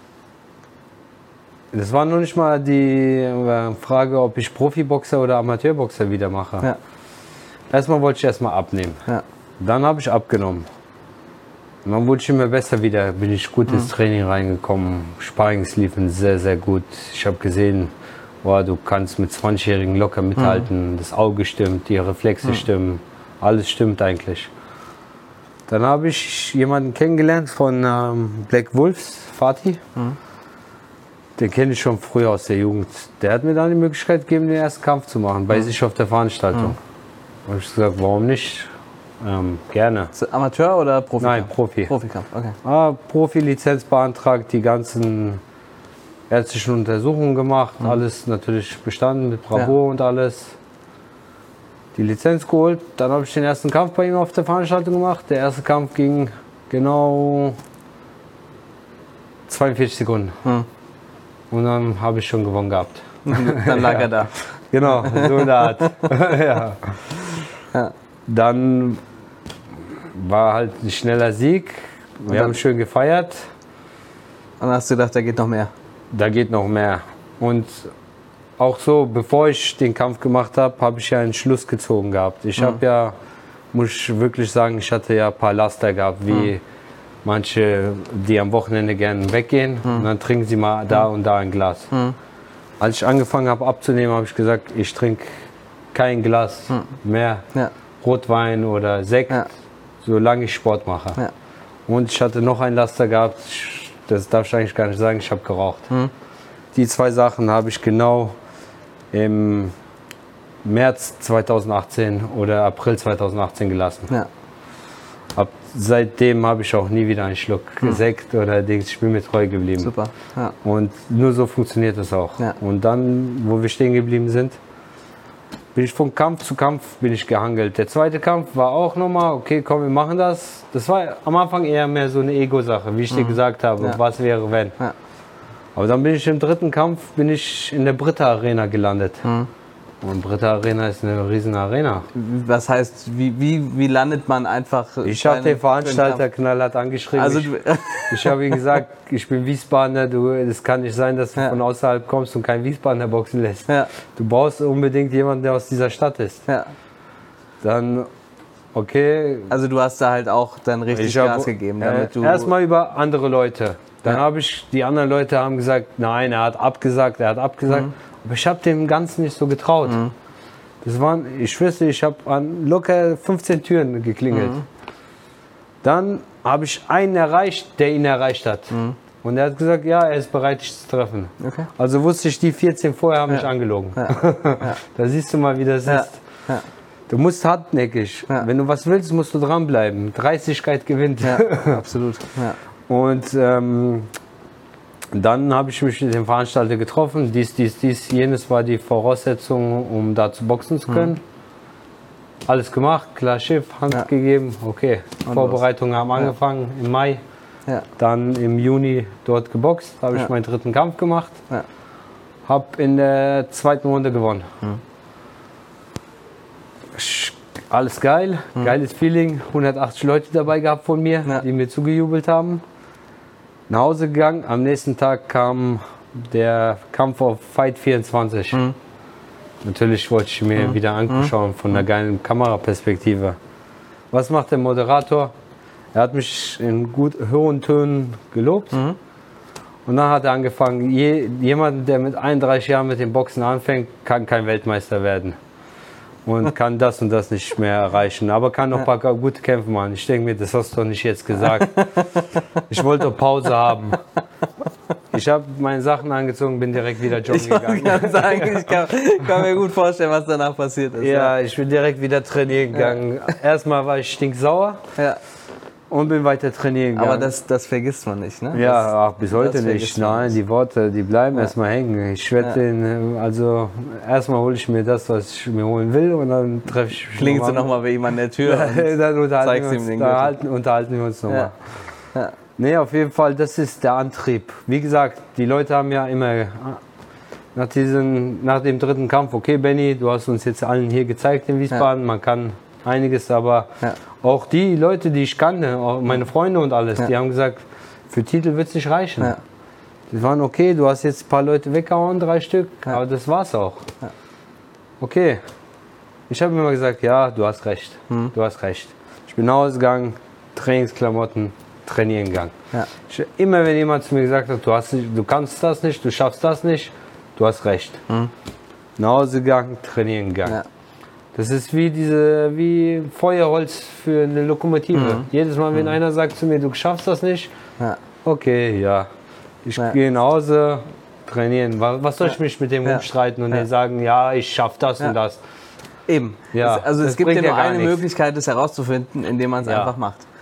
Das war noch nicht mal die Frage, ob ich Profiboxer oder Amateurboxer wieder mache. Ja. Erstmal wollte ich erstmal abnehmen. Ja. Dann habe ich abgenommen. Und dann wurde ich immer besser wieder, bin ich gut mhm. ins Training reingekommen. Sparrings liefen sehr, sehr gut. Ich habe gesehen, boah, du kannst mit zwanzigjährigen locker mithalten, mhm. das Auge stimmt, die Reflexe mhm. stimmen, alles stimmt eigentlich. Dann habe ich jemanden kennengelernt von ähm, Black Wolves, Fatih. Mhm. Den kenne ich schon früher aus der Jugend. Der hat mir dann die Möglichkeit gegeben, den ersten Kampf zu machen, bei mhm. sich auf der Veranstaltung. Mhm. Da habe ich gesagt, warum nicht? Ähm, gerne. Amateur oder Profi? Nein, Profi. Profikampf, okay. Ah, Profi-Lizenz beantragt, die ganzen ärztliche Untersuchungen gemacht, mhm. alles natürlich bestanden mit Bravour ja. und alles. Die Lizenz geholt, dann habe ich den ersten Kampf bei ihm auf der Veranstaltung gemacht. Der erste Kampf ging genau zweiundvierzig Sekunden. Mhm. Und dann habe ich schon gewonnen gehabt. Dann lag ja. er da. Genau, so in der Art. ja. Ja. Dann war halt ein schneller Sieg. Wir haben schön gefeiert. Und dann hast du gedacht, da geht noch mehr? Da geht noch mehr. Und auch so, bevor ich den Kampf gemacht habe, habe ich ja einen Schluss gezogen gehabt. Ich mhm. habe ja, muss ich wirklich sagen, ich hatte ja ein paar Laster gehabt, wie mhm. manche, die am Wochenende gerne weggehen mhm. und dann trinken sie mal da und da ein Glas. Mhm. Als ich angefangen habe abzunehmen, habe ich gesagt, ich trinke kein Glas mhm. mehr ja. Rotwein oder Sekt, ja. solange ich Sport mache. Ja. Und ich hatte noch ein Laster gehabt, das darf ich eigentlich gar nicht sagen, ich habe geraucht. Mhm. Die zwei Sachen habe ich genau im März zweitausendachtzehn oder April zweitausendachtzehn gelassen. Ja. Ab seitdem habe ich auch nie wieder einen Schluck hm. Sekt oder Dings. Ich bin mir treu geblieben. Super. Ja. Und nur so funktioniert das auch. Ja. Und dann, wo wir stehen geblieben sind, bin ich von Kampf zu Kampf bin ich gehangelt. Der zweite Kampf war auch nochmal, okay, komm, wir machen das. Das war am Anfang eher mehr so eine Ego-Sache, wie ich mhm. dir gesagt habe, ja. was wäre, wenn. Ja. Aber dann bin ich im dritten Kampf bin ich in der Britta Arena gelandet. Mhm. Und Britta Arena ist eine riesen Arena. Was heißt, wie, wie, wie landet man einfach? Ich habe den Veranstalter knallhart angeschrieben. Also ich ich habe ihm gesagt, ich bin Wiesbadener, du, das kann nicht sein, dass du ja. von außerhalb kommst und kein Wiesbadener boxen lässt. Ja. Du brauchst unbedingt jemanden, der aus dieser Stadt ist. Ja. Dann, okay. Also du hast da halt auch dann richtig Gas hab, gegeben. Damit äh, Erstmal über andere Leute. Dann ja. habe ich, die anderen Leute haben gesagt, nein, er hat abgesagt, er hat abgesagt. Mhm. Aber ich habe dem Ganzen nicht so getraut. Mhm. Das waren, ich wüsste, ich habe an locker fünfzehn Türen geklingelt. Mhm. Dann habe ich einen erreicht, der ihn erreicht hat. Mhm. Und er hat gesagt, ja, er ist bereit, dich zu treffen. Okay. Also wusste ich, die vierzehn vorher haben ja. mich angelogen. Ja. Ja. Da siehst du mal, wie das ja. ist. Ja. Du musst hartnäckig. Ja. Wenn du was willst, musst du dranbleiben. Dreistigkeit gewinnt. Ja, absolut. Ja. Und ähm, dann habe ich mich mit dem Veranstalter getroffen. Dies, dies, dies, jenes war die Voraussetzung, um da zu boxen zu können. Mhm. Alles gemacht, klar Schiff, Hand ja. gegeben, okay. Und Vorbereitungen los. haben angefangen ja. im Mai. Ja. Dann im Juni dort geboxt, habe ich ja. meinen dritten Kampf gemacht. Ja. Habe in der zweiten Runde gewonnen. Mhm. Alles geil, mhm. geiles Feeling. hundertachtzig Leute dabei gehabt von mir, ja. die mir zugejubelt haben. Nach Hause gegangen, am nächsten Tag kam der Kampf auf Fight vierundzwanzig. Mhm. Natürlich wollte ich mir mhm. wieder anschauen von einer geilen Kameraperspektive. Was macht der Moderator? Er hat mich in gut hohen Tönen gelobt. Mhm. Und dann hat er angefangen, je, jemand, der mit einunddreißig Jahren mit dem Boxen anfängt, kann kein Weltmeister werden. Und kann das und das nicht mehr erreichen. Aber kann noch ein paar gute Kämpfe machen. Ich denke mir, das hast du doch nicht jetzt gesagt. Ich wollte Pause haben. Ich habe meine Sachen angezogen, bin direkt wieder joggen ich gegangen. Kann sagen, ich kann, kann mir gut vorstellen, was danach passiert ist. Ja, ja. Ich bin direkt wieder trainieren gegangen. Ja. Erstmal war ich stinksauer. Ja. Und bin weiter trainieren gegangen. Aber das, das vergisst man nicht, ne? Ja, das, ach, bis heute nicht. Nein, die Worte, die bleiben ja. erstmal hängen. Ich werde ja. den, also erstmal hole ich mir das, was ich mir holen will und dann treffe ich mich. Klingst du nochmal bei ihm an der Tür und dann unterhalten wir uns, den da halten, unterhalten wir uns nochmal. Ja. Ja. Nee, auf jeden Fall, das ist der Antrieb. Wie gesagt, die Leute haben ja immer nach, diesen, nach dem dritten Kampf, okay Benny, du hast uns jetzt allen hier gezeigt in Wiesbaden, ja. man kann einiges, aber ja. auch die Leute, die ich kannte, auch meine Freunde und alles, ja. die haben gesagt, für Titel wird es nicht reichen. Ja. Die waren okay, du hast jetzt ein paar Leute weggehauen, drei Stück, ja. aber das war's auch. Ja. Okay, ich habe immer gesagt, ja, du hast recht, hm. du hast recht. Ich bin nach Hause gegangen, Trainingsklamotten, trainieren gegangen. Ja. Ich, immer wenn jemand zu mir gesagt hat, du, hast nicht, du kannst das nicht, du schaffst das nicht, du hast recht. Hm. Nach Hause gegangen, trainieren gegangen. Ja. Das ist wie diese, wie Feuerholz für eine Lokomotive. Mhm. Jedes Mal, wenn mhm. einer sagt zu mir, du schaffst das nicht, ja. okay, ja. Ich ja. gehe nach Hause, trainieren. Was soll ich mich mit dem ja. rumstreiten und ja. denen sagen, ja, ich schaff das ja. und das. Eben. Ja. Also es gibt ja nur eine nichts. Möglichkeit, das herauszufinden, indem man es ja. einfach macht.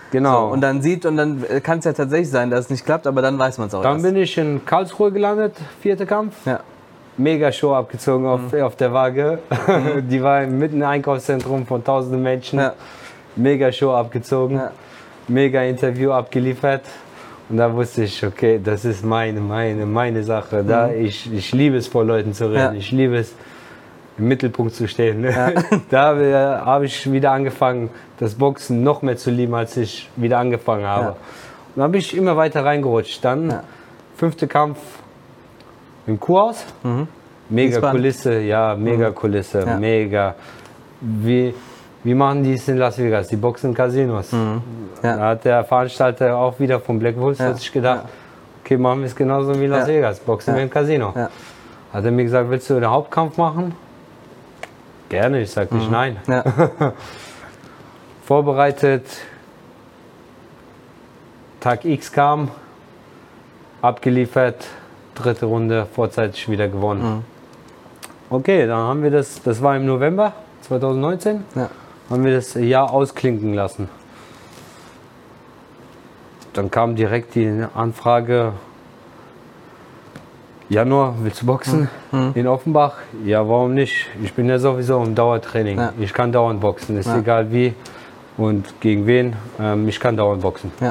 Genau. So, und dann sieht, und dann kann es ja tatsächlich sein, dass es nicht klappt, aber dann weiß man es auch Dann erst. bin ich in Karlsruhe gelandet, vierter Kampf. Ja. Mega Show abgezogen auf, mhm. auf der Waage. Mhm. Die war mitten im Einkaufszentrum von tausenden Menschen. Ja. Mega Show abgezogen. Ja. Mega Interview abgeliefert. Und da wusste ich, okay, das ist meine, meine, meine Sache. Da, mhm. ich, ich liebe es, vor Leuten zu reden. Ja. Ich liebe es, im Mittelpunkt zu stehen. Ja. Da äh, habe ich wieder angefangen, das Boxen noch mehr zu lieben, als ich wieder angefangen habe. Ja. Und dann bin ich immer weiter reingerutscht. Dann, ja. fünfter Kampf im Kurhaus. Mhm. Mega Kulisse, ja, mega mhm. Kulisse, ja. mega. Wie, wie machen die es in Las Vegas? Die boxen in Casinos. Mhm. Ja. Da hat der Veranstalter auch wieder von Black Wolves ja. hat sich gedacht, ja. okay, machen wir es genauso wie Las ja. Vegas, boxen ja. wir im Casino. Ja. Hat er mir gesagt, willst du den Hauptkampf machen? Gerne, ich sag nicht mhm. nein. Ja. Vorbereitet, Tag X kam, abgeliefert, dritte Runde, vorzeitig wieder gewonnen. Mhm. Okay, dann haben wir das, das war im November zwanzig neunzehn, ja. haben wir das Jahr ausklinken lassen. Dann kam direkt die Anfrage, Januar, willst du boxen mhm. in Offenbach? Ja, warum nicht? Ich bin ja sowieso im Dauertraining. Ja. Ich kann dauernd boxen, ist ja. egal wie und gegen wen. Ähm, ich kann dauernd boxen. Ja,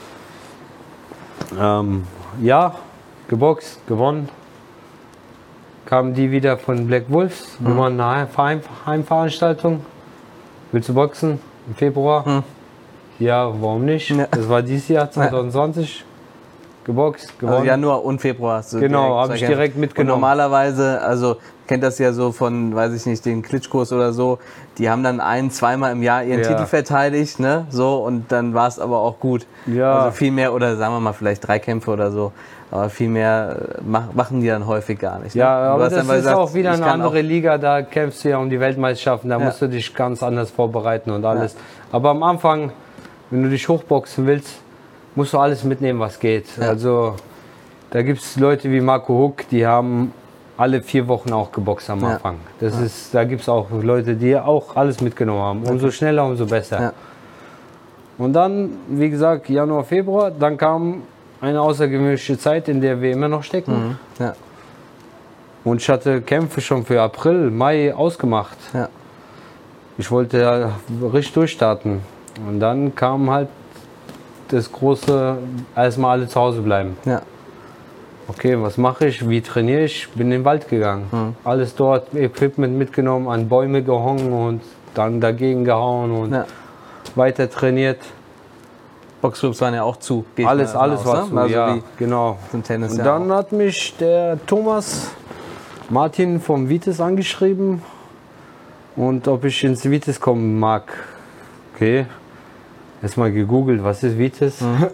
ähm, ja geboxt, gewonnen. Kamen die wieder von Black Wolves. Mhm. Wir waren eine Heim Heimveranstaltung. Willst du boxen im Februar? Mhm. Ja, warum nicht? Ja. Das war dieses Jahr zwanzig zwanzig. Ja. Geboxt, gewonnen. Also Januar und Februar hast du genau, habe ich direkt mitgenommen. Und normalerweise, also kennt das ja so von, weiß ich nicht, den Klitschkos oder so, die haben dann ein-, zweimal im Jahr ihren ja. Titel verteidigt, ne, so, und dann war es aber auch gut. Ja. Also viel mehr, oder sagen wir mal vielleicht drei Kämpfe oder so, aber viel mehr mach, machen die dann häufig gar nicht. Ne? Ja, aber das ist gesagt, auch wieder eine andere Liga, da kämpfst du ja um die Weltmeisterschaften, da ja. musst du dich ganz anders vorbereiten und alles. Ja. Aber am Anfang, wenn du dich hochboxen willst, musst du alles mitnehmen, was geht. Ja. Also da gibt es Leute wie Marco Huck, die haben alle vier Wochen auch geboxt am Anfang. Ja. Das ja. ist, da gibt es auch Leute, die auch alles mitgenommen haben. Umso schneller, umso besser. Ja. Und dann, wie gesagt, Januar, Februar, dann kam eine außergewöhnliche Zeit, in der wir immer noch stecken. Mhm. Ja. Und ich hatte Kämpfe schon für April, Mai ausgemacht. Ja. Ich wollte ja richtig durchstarten. Und dann kam halt das große, erstmal alle zu Hause bleiben. Ja. Okay, was mache ich? Wie trainiere ich? Bin in den Wald gegangen. Mhm. Alles dort, Equipment mitgenommen, an Bäume gehangen und dann dagegen gehauen und ja. weiter trainiert. Boxclubs waren ja auch zu. Alles, alles aus, war ne? zu, also ja, genau. Zum Tennis und ja dann auch. Hat mich der Thomas Martin vom Vitis angeschrieben und ob ich ins Vitis kommen mag. Okay. Erstmal gegoogelt, was ist Vitis? Mhm.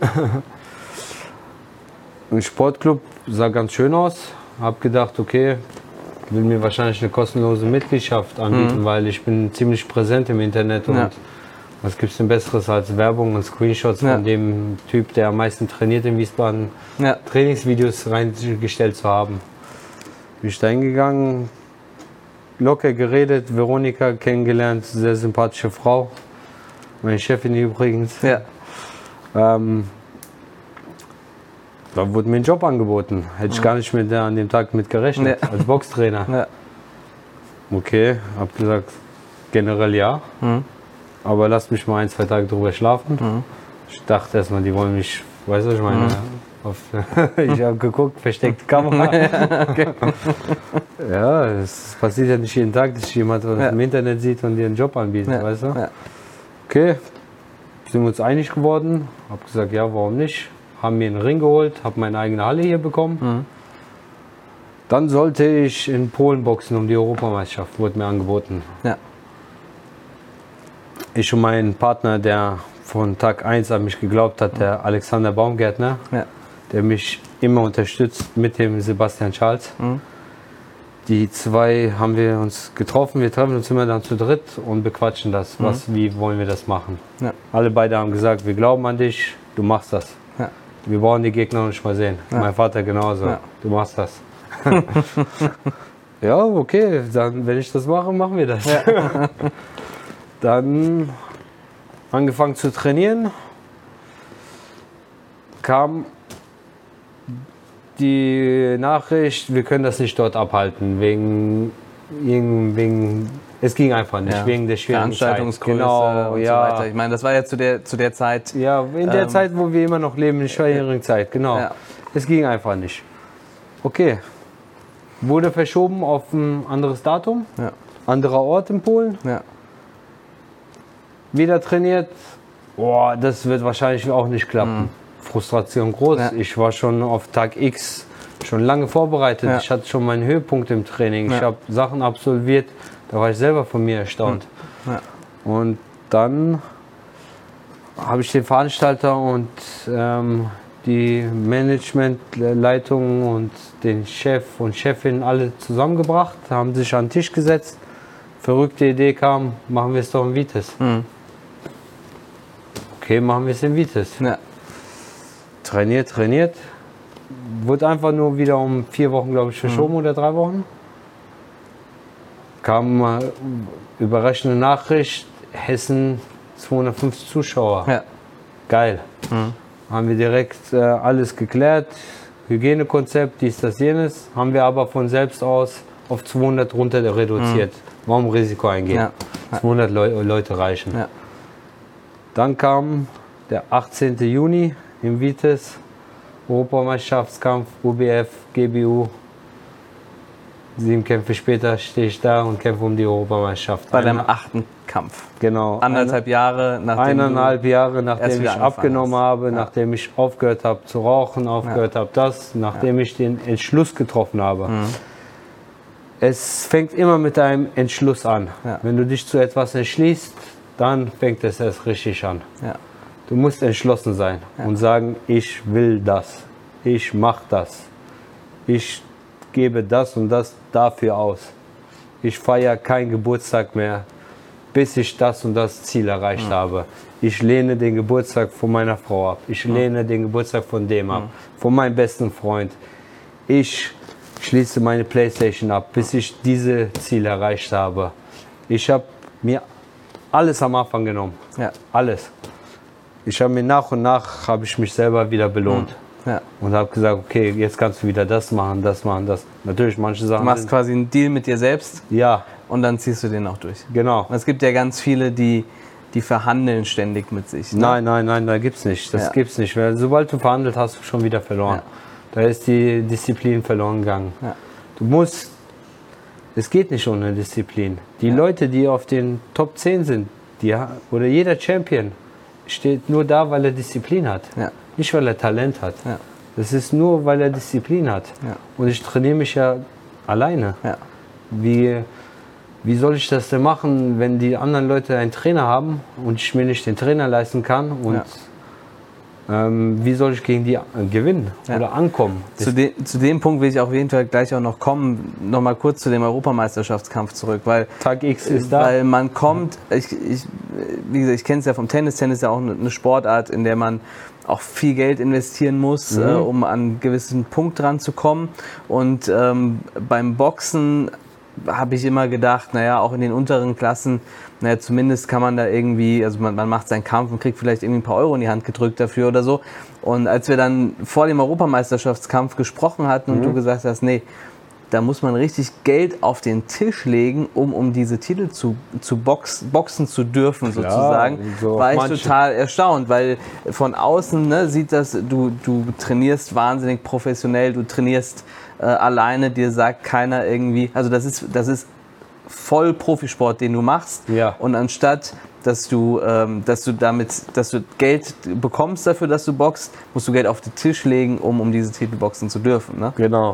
Ein Sportclub, sah ganz schön aus. Hab gedacht, okay, will mir wahrscheinlich eine kostenlose Mitgliedschaft anbieten, mhm. weil ich bin ziemlich präsent im Internet und ja. was gibt es denn Besseres als Werbung und Screenshots ja. von dem Typ, der am meisten trainiert in Wiesbaden, ja. Trainingsvideos reingestellt zu haben. Bin ich da hingegangen, locker geredet, Veronika kennengelernt, sehr sympathische Frau. Meine Chefin übrigens. Ja. Ähm, da wurde mir ein Job angeboten. Hätte ich ja. gar nicht mit der, an dem Tag mit gerechnet, ja. als Boxtrainer. Ja. Okay, hab gesagt, generell ja. Mhm. Aber lasst mich mal ein, zwei Tage drüber schlafen. Mhm. Ich dachte erstmal, die wollen mich, weißt du, ich meine, mhm. auf, ich habe geguckt, versteckte Kamera. Ja, okay. Ja, es passiert ja nicht jeden Tag, dass jemand was ja. im Internet sieht und dir einen Job anbietet, ja. weißt du? Ja. Okay, sind wir uns einig geworden, habe gesagt, ja, warum nicht, haben mir einen Ring geholt, habe meine eigene Halle hier bekommen. Mhm. Dann sollte ich in Polen boxen um die Europameisterschaft, wurde mir angeboten. Ja. Ich und mein Partner, der von Tag eins an mich geglaubt hat, der Alexander Baumgärtner, ja. der mich immer unterstützt mit dem Sebastian Charles. Mhm. Die zwei haben wir uns getroffen, wir treffen uns immer dann zu dritt und bequatschen das. Mhm. Was, wie wollen wir das machen? Ja. Alle beide haben gesagt, wir glauben an dich, du machst das. Ja. Wir brauchen die Gegner noch nicht mal sehen. Ja. Mein Vater genauso, ja. du machst das. Ja, okay, dann wenn ich das mache, machen wir das. Ja. Dann angefangen zu trainieren. kam die Nachricht, wir können das nicht dort abhalten, wegen, wegen es ging einfach nicht, ja. wegen der schwierigen Zeit. Veranstaltungsgröße Genau, und ja. so weiter. Ich meine, das war ja zu der, zu der Zeit. Ja, in der ähm, Zeit, wo wir immer noch leben, in der schwierigen Zeit, genau. Ja. Es ging einfach nicht. Okay, wurde verschoben auf ein anderes Datum, Ja. anderer Ort in Polen, Ja. wieder trainiert. Boah, das wird wahrscheinlich auch nicht klappen. Mhm. Frustration groß. Ja. Ich war schon auf Tag X schon lange vorbereitet. Ja. Ich hatte schon meinen Höhepunkt im Training. Ja. Ich habe Sachen absolviert, da war ich selber von mir erstaunt. Ja. Und dann habe ich den Veranstalter und ähm, die Managementleitung und den Chef und Chefin alle zusammengebracht, haben sich an den Tisch gesetzt. Verrückte Idee kam, machen wir es doch in Vitesse. Mhm. Okay, machen wir es in Vitesse. Ja. Trainiert, trainiert. Wurde einfach nur wieder um vier Wochen, glaube ich, verschoben mhm. oder drei Wochen. Kam mal überraschende Nachricht, Hessen zweihundertfünfzig Zuschauer. Ja. Geil. Mhm. Haben wir direkt äh, alles geklärt. Hygienekonzept, dies, das, jenes. Haben wir aber von selbst aus auf zweihundert runter reduziert. Mhm. Warum Risiko eingehen? Ja. zweihundert Le Leute reichen. Ja. Dann kam der achtzehnten Juni im Vitesse, Europameisterschaftskampf, U B F, G B U. Sieben Kämpfe später stehe ich da und kämpfe um die Europameisterschaft. Bei deinem achten Kampf. Genau. Anderthalb Jahre nachdem Eineinhalb Jahre, nachdem ich abgenommen hast. habe, Ja. nachdem ich aufgehört habe zu rauchen, aufgehört ja. habe das, nachdem ja. ich den Entschluss getroffen habe. Mhm. Es fängt immer mit einem Entschluss an. Ja. Wenn du dich zu etwas entschließt, dann fängt es erst richtig an. Ja. Du musst entschlossen sein ja. und sagen, ich will das, ich mache das, ich gebe das und das dafür aus. Ich feiere keinen Geburtstag mehr, bis ich das und das Ziel erreicht mhm. habe. Ich lehne den Geburtstag von meiner Frau ab, ich mhm. lehne den Geburtstag von dem ab, mhm. von meinem besten Freund. Ich schließe meine Playstation ab, bis ich diese Ziele erreicht habe. Ich habe mir alles am Anfang genommen, ja. alles. Ich habe mir nach und nach, habe ich mich selber wieder belohnt. Mhm. Ja. Und habe gesagt, okay, jetzt kannst du wieder das machen, das machen, das. Natürlich, manche Sachen. Du machst quasi einen Deal mit dir selbst. Ja. Und dann ziehst du den auch durch. Genau. Und es gibt ja ganz viele, die, die verhandeln ständig mit sich. Ne? Nein, nein, nein, da gibt's nicht. Das ja. gibt's nicht. Weil sobald du verhandelt hast, du schon wieder verloren. Ja. Da ist die Disziplin verloren gegangen. Ja. Du musst. Es geht nicht ohne Disziplin. Die ja. Leute, die auf den Top zehn sind, die, oder jeder Champion, steht nur da, weil er Disziplin hat. Ja. Nicht, weil er Talent hat. Ja. Das ist nur, weil er Disziplin hat. Ja. Und ich trainiere mich ja alleine. Ja. Wie, wie soll ich das denn machen, wenn die anderen Leute einen Trainer haben und ich mir nicht den Trainer leisten kann? Und ja. ähm, wie soll ich gegen die gewinnen ja. oder ankommen? Zu, de, zu dem Punkt will ich auf jeden Fall gleich auch noch kommen. Noch mal kurz zu dem Europameisterschaftskampf zurück. Weil, Tag X ist da. Weil man kommt, ich, ich, wie gesagt, ich kenne es ja vom Tennis. Tennis ist ja auch eine Sportart, in der man auch viel Geld investieren muss, mhm. äh, um an einen gewissen Punkt dran zu kommen. Und ähm, beim Boxen habe ich immer gedacht, naja, auch in den unteren Klassen, naja, zumindest kann man da irgendwie, also man, man macht seinen Kampf und kriegt vielleicht irgendwie ein paar Euro in die Hand gedrückt dafür oder so. Und als wir dann vor dem Europameisterschaftskampf gesprochen hatten mhm. und du gesagt hast, nee, da muss man richtig Geld auf den Tisch legen, um, um diese Titel zu, zu box, boxen zu dürfen, Klar, sozusagen, so war ich manche. total erstaunt, weil von außen ne, sieht das, du, du trainierst wahnsinnig professionell, du trainierst äh, alleine, dir sagt keiner irgendwie, also das ist, das ist voll Profisport, den du machst ja. und anstatt dass du, ähm, dass du damit, dass du Geld bekommst dafür, dass du boxst, musst du Geld auf den Tisch legen, um, um diese Titel boxen zu dürfen. Ne? Genau.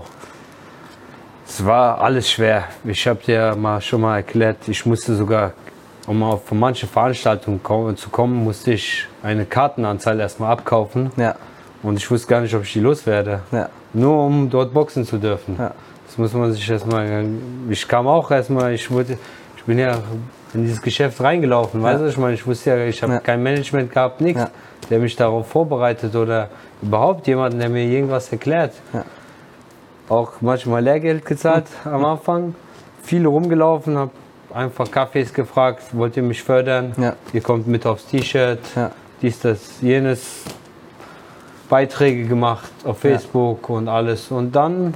Es war alles schwer. Ich habe dir mal schon mal erklärt, ich musste sogar, um auf manche Veranstaltungen kommen, zu kommen, musste ich eine Kartenanzahl erstmal abkaufen. Ja. Und ich wusste gar nicht, ob ich die loswerde. Ja. Nur um dort boxen zu dürfen. Ja. Das muss man sich erstmal. Ich kam auch erstmal, ich, wurde, ich bin ja in dieses Geschäft reingelaufen. Ja. Weißt du, ich meine, ich wusste ja, ich habe ja. kein Management gehabt, nichts, ja. der mich darauf vorbereitet oder überhaupt jemanden, der mir irgendwas erklärt. Ja. Auch manchmal Lehrgeld gezahlt am Anfang, viele rumgelaufen, habe einfach Kaffees gefragt, wollt ihr mich fördern? Ja. Ihr kommt mit aufs T-Shirt, ja. dies, das, jenes. Beiträge gemacht auf Facebook ja. und alles. Und dann,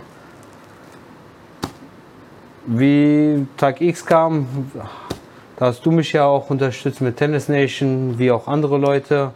wie Tag X kam, da hast du mich ja auch unterstützt mit Tennis Nation, wie auch andere Leute.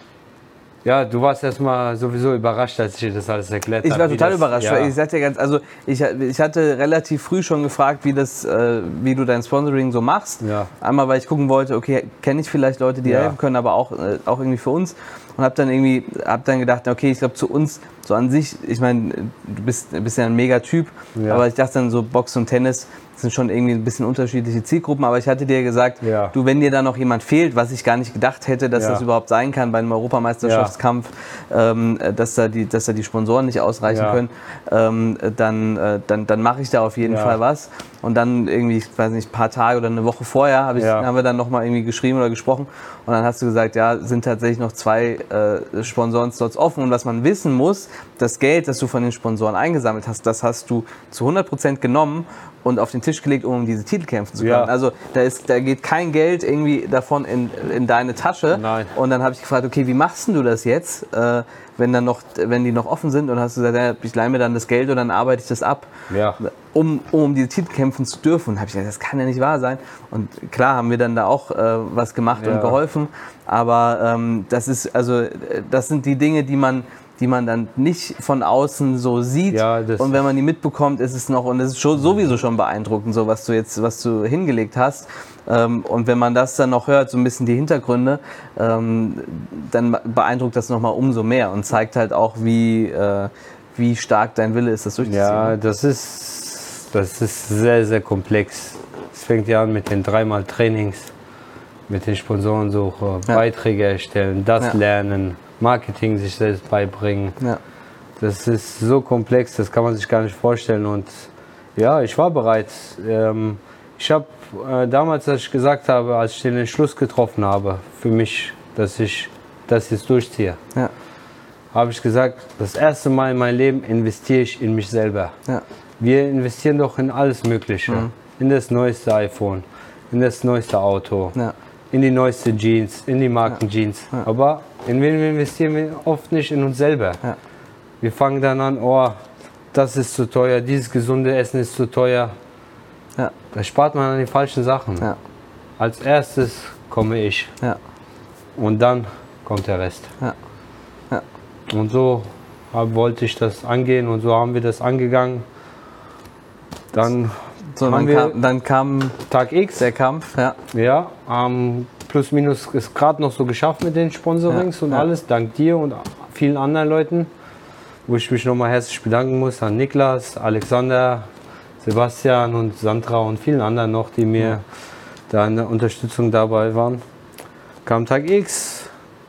Ja, du warst erstmal sowieso überrascht, als ich dir das alles erklärt habe. Ich war total das, überrascht, ja. weil ich sagte ganz, also ich, ich hatte relativ früh schon gefragt, wie das, äh, wie du dein Sponsoring so machst. Ja. Einmal, weil ich gucken wollte, okay, kenne ich vielleicht Leute, die ja. helfen können, aber auch, äh, auch irgendwie für uns. Und habe dann irgendwie, hab dann gedacht, okay, ich glaube zu uns, so an sich, ich meine, du bist, bist ja ein Mega-Typ, ja. aber ich dachte dann so Box und Tennis sind schon irgendwie ein bisschen unterschiedliche Zielgruppen, aber ich hatte dir gesagt, ja. du, wenn dir da noch jemand fehlt, was ich gar nicht gedacht hätte, dass ja. das überhaupt sein kann bei einem Europameisterschaftskampf, ja. ähm, dass, da die, dass da die Sponsoren nicht ausreichen ja. können, ähm, dann, äh, dann, dann mache ich da auf jeden ja. Fall was. Und dann irgendwie, ich weiß nicht, ein paar Tage oder eine Woche vorher hab ich, ja. haben wir dann nochmal irgendwie geschrieben oder gesprochen und dann hast du gesagt, ja, sind tatsächlich noch zwei äh, Sponsoren-Slots offen und was man wissen muss, das Geld, das du von den Sponsoren eingesammelt hast, das hast du zu hundert Prozent genommen und auf den Tisch gelegt, um diese Titel kämpfen zu können. Ja. Also da, ist, da geht kein Geld irgendwie davon in, in deine Tasche. Nein. Und dann habe ich gefragt, okay, wie machst du das jetzt, äh, wenn, dann noch, wenn die noch offen sind? Und hast du gesagt, ja, ich leihe mir dann das Geld und dann arbeite ich das ab, ja. um, um diese Titel kämpfen zu dürfen. Und habe ich gesagt, das kann ja nicht wahr sein. Und klar haben wir dann da auch äh, was gemacht ja. und geholfen. Aber ähm, das ist, also das sind die Dinge, die man die man dann nicht von außen so sieht ja, und wenn man die mitbekommt, ist es noch, und es ist schon, sowieso schon beeindruckend, so was du jetzt, was du hingelegt hast, ähm, und wenn man das dann noch hört, so ein bisschen die Hintergründe, ähm, dann beeindruckt das nochmal umso mehr und zeigt halt auch, wie, äh, wie stark dein Wille ist, das durchzuziehen. Ja, das ist, das ist sehr, sehr komplex. Es fängt ja an mit den dreimal Trainings, mit den Sponsorensuche, ja. Beiträge erstellen, das ja. lernen, Marketing sich selbst beibringen. Ja. Das ist so komplex, das kann man sich gar nicht vorstellen. Und ja, ich war bereit. Ähm, ich habe äh, damals, als ich gesagt habe, als ich den Entschluss getroffen habe, für mich, dass ich das jetzt durchziehe, ja. habe ich gesagt, das erste Mal in meinem Leben investiere ich in mich selber. Ja. Wir investieren doch in alles Mögliche. Mhm. In das neueste iPhone, in das neueste Auto, ja. in die neueste Jeans, in die Markenjeans. Ja. Ja. Aber in wen wir investieren wir oft nicht in uns selber. Ja. Wir fangen dann an, oh, das ist zu teuer, dieses gesunde Essen ist zu teuer. Ja. Da spart man an die falschen Sachen. Ja. Als erstes komme ich. Ja. Und dann kommt der Rest. Ja. Ja. Und so hab, wollte ich das angehen und so haben wir das angegangen. Dann, so, dann, wir kam, dann kam Tag X, der Kampf. Ja, ja ähm, plus minus ist gerade noch so geschafft mit den Sponsorings ja, und ja. alles, dank dir und vielen anderen Leuten, wo ich mich nochmal herzlich bedanken muss an Niklas, Alexander, Sebastian und Sandra und vielen anderen noch, die mir ja. da in der Unterstützung dabei waren. Kam Tag X,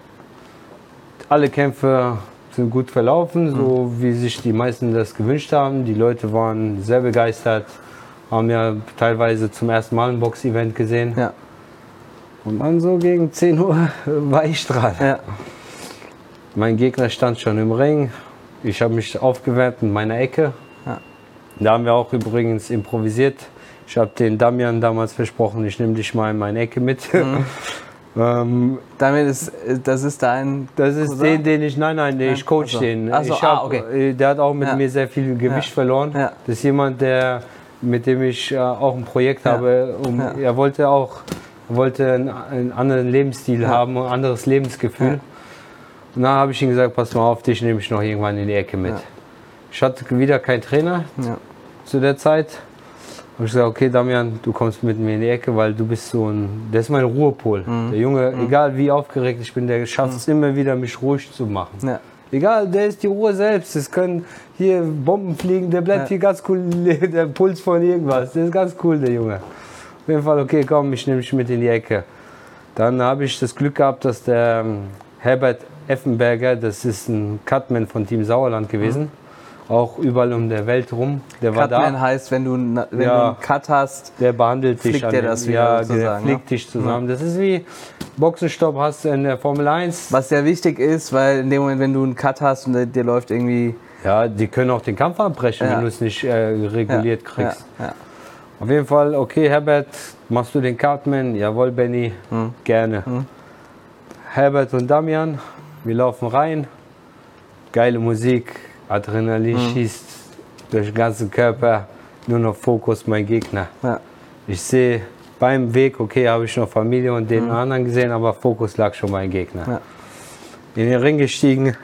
alle Kämpfe sind gut verlaufen, mhm. so wie sich die meisten das gewünscht haben. Die Leute waren sehr begeistert, haben ja teilweise zum ersten Mal ein Box-Event gesehen. Ja. Und dann so gegen zehn Uhr war ich dran. Ja. Mein Gegner stand schon im Ring. Ich habe mich aufgewärmt in meiner Ecke. Ja. Da haben wir auch übrigens improvisiert. Ich habe den Damian damals versprochen, ich nehme dich mal in meine Ecke mit. Mhm. ähm, Damian ist, das ist dein Das ist Cousin? den, den ich, nein, nein, nein. ich coach Achso. den. Achso, ich hab, ah, okay. Der hat auch mit ja. mir sehr viel Gewicht ja. verloren. Ja. Das ist jemand, der, mit dem ich äh, auch ein Projekt ja. habe. Um, ja. Er wollte auch wollte einen, einen anderen Lebensstil ja. haben, ein anderes Lebensgefühl. Ja. Und dann habe ich ihm gesagt, pass mal auf, dich nehme ich noch irgendwann in die Ecke mit. Ja. Ich hatte wieder keinen Trainer ja. zu der Zeit. Habe ich gesagt, okay Damian, du kommst mit mir in die Ecke, weil du bist so ein, der ist mein Ruhepol. Mhm. Der Junge, mhm. egal wie aufgeregt ich bin, der schafft es mhm. immer wieder, mich ruhig zu machen. Ja. Egal, der ist die Ruhe selbst. Es können hier Bomben fliegen, der bleibt ja. hier ganz cool, der Puls von irgendwas. Der ist ganz cool, der Junge. Auf jeden Fall, okay, komm, ich nehme dich mit in die Ecke. Dann habe ich das Glück gehabt, dass der ähm, Herbert Effenberger, das ist ein Cutman von Team Sauerland gewesen, mhm. auch überall um der Welt rum. Der Cutman war da. heißt, wenn du, wenn ja, du einen Cut hast, der behandelt dich, fliegt der das wieder ja, sozusagen. Der fliegt dich zusammen. Ja. Das ist wie Boxenstopp hast du in der Formel eins. Was sehr wichtig ist, weil in dem Moment, wenn du einen Cut hast und der, der läuft irgendwie... Ja, die können auch den Kampf abbrechen, ja. wenn du es nicht äh, reguliert ja. kriegst. Ja. Ja. Auf jeden Fall, okay Herbert, machst du den Cutman? Jawohl Benny, hm. gerne. Hm. Herbert und Damian, wir laufen rein. geile Musik, Adrenalin mhm. schießt durch den ganzen Körper, nur noch Fokus mein Gegner. Ja. Ich sehe beim Weg, okay, habe ich noch Familie und den mhm. anderen gesehen, aber Fokus lag schon beim Gegner. Ja. In den Ring gestiegen,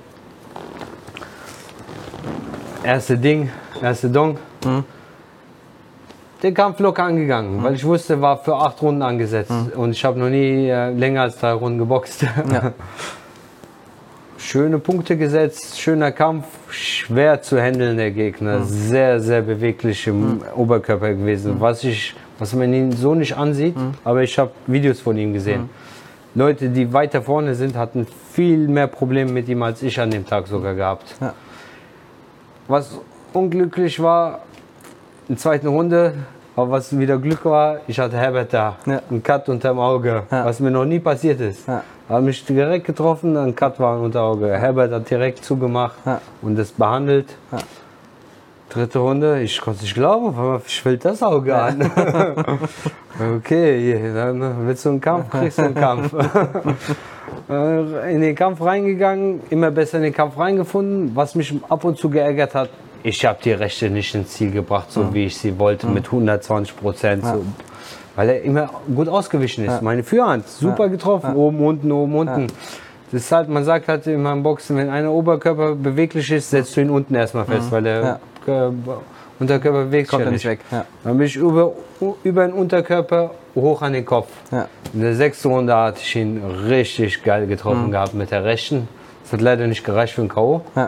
erste Ding, erste Dong. Mhm. Den Kampf locker angegangen, mhm. weil ich wusste, war für acht Runden angesetzt mhm. und ich habe noch nie äh, länger als drei Runden geboxt. Ja. Schöne Punkte gesetzt, schöner Kampf, schwer zu handeln der Gegner, mhm. sehr, sehr beweglich im mhm. Oberkörper gewesen, mhm. was, ich, was man ihn so nicht ansieht, mhm. aber ich habe Videos von ihm gesehen. Mhm. Leute, die weiter vorne sind, hatten viel mehr Probleme mit ihm als ich an dem Tag sogar gehabt. Ja. Was unglücklich war, in der zweiten Runde, aber was wieder Glück war, ich hatte Herbert da, ja. einen Cut unterm Auge, ja. was mir noch nie passiert ist. Ja. Habe mich direkt getroffen, ein Cut war unter Auge. Herbert hat direkt zugemacht ja. und das behandelt. Ja. Dritte Runde, ich konnte es nicht glauben, weil schwillt das Auge ja. an. Okay, dann willst du einen Kampf, kriegst du einen Kampf. In den Kampf reingegangen, immer besser in den Kampf reingefunden. Was mich ab und zu geärgert hat, ich habe die Rechte nicht ins Ziel gebracht, so mhm. wie ich sie wollte, mhm. mit hundertzwanzig Prozent. Ja. So, weil er immer gut ausgewichen ist. Ja. Meine Führhand, super ja. getroffen, ja. oben, unten, oben, unten. Ja. Das ist halt, man sagt halt in meinem Boxen, wenn einer Oberkörper beweglich ist, setzt du ihn unten erstmal fest, mhm. weil der ja. Unterkörper bewegt sich ja nicht. Weg. Ja. Dann bin ich über, über den Unterkörper hoch an den Kopf. Ja. In der sechsten Runde hatte ich ihn richtig geil getroffen mhm. gehabt mit der rechten. Das hat leider nicht gereicht für ein K O. Ja.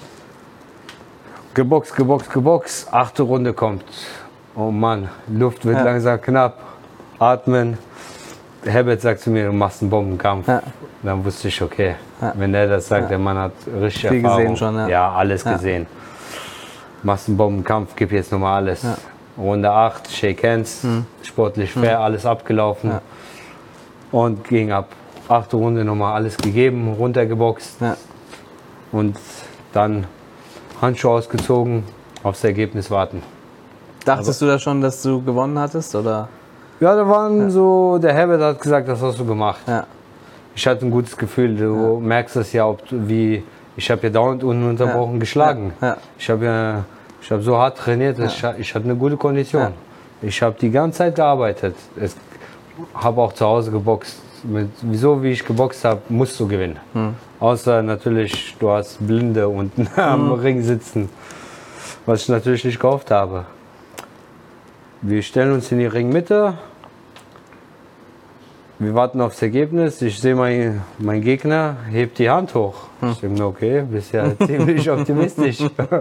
Geboxt, geboxt, geboxt. Achte Runde kommt. Oh Mann, Luft wird ja. langsam knapp. Atmen. Herbert sagt zu mir, du machst einen Bombenkampf. Ja. Dann wusste ich, okay, ja. wenn der das sagt, ja. der Mann hat richtig Viel Erfahrung. Gesehen schon, ja. ja, alles ja. gesehen. Machst einen Bombenkampf, gib jetzt nochmal alles. Ja. Runde acht, Shake Hands, mhm. sportlich fair, mhm. alles abgelaufen. Ja. Und ging ab. Achte Runde nochmal alles gegeben, runtergeboxt. Ja. Und dann Handschuhe ausgezogen, aufs Ergebnis warten. Dachtest Aber, du da schon, dass du gewonnen hattest? Oder? Ja, da waren ja. so, der Herbert hat gesagt, das hast du gemacht. Ja. Ich hatte ein gutes Gefühl, du ja. merkst es ja, ob du, wie, ich habe ja dauernd ununterbrochen ja. geschlagen. Ja. Ja. Ich habe ja, ich habe so hart trainiert, ja. ich, ich hatte eine gute Kondition. Ja. Ich habe die ganze Zeit gearbeitet. Ich habe auch zu Hause geboxt. Mit, wieso, wie ich geboxt habe, musst du gewinnen. Hm. Außer natürlich, du hast Blinde unten hm. am Ring sitzen, was ich natürlich nicht gehofft habe. Wir stellen uns in die Ringmitte. Wir warten aufs Ergebnis. Ich sehe meinen mein Gegner, hebt die Hand hoch. Hm. Ich denke mir, okay, bist ja ziemlich optimistisch.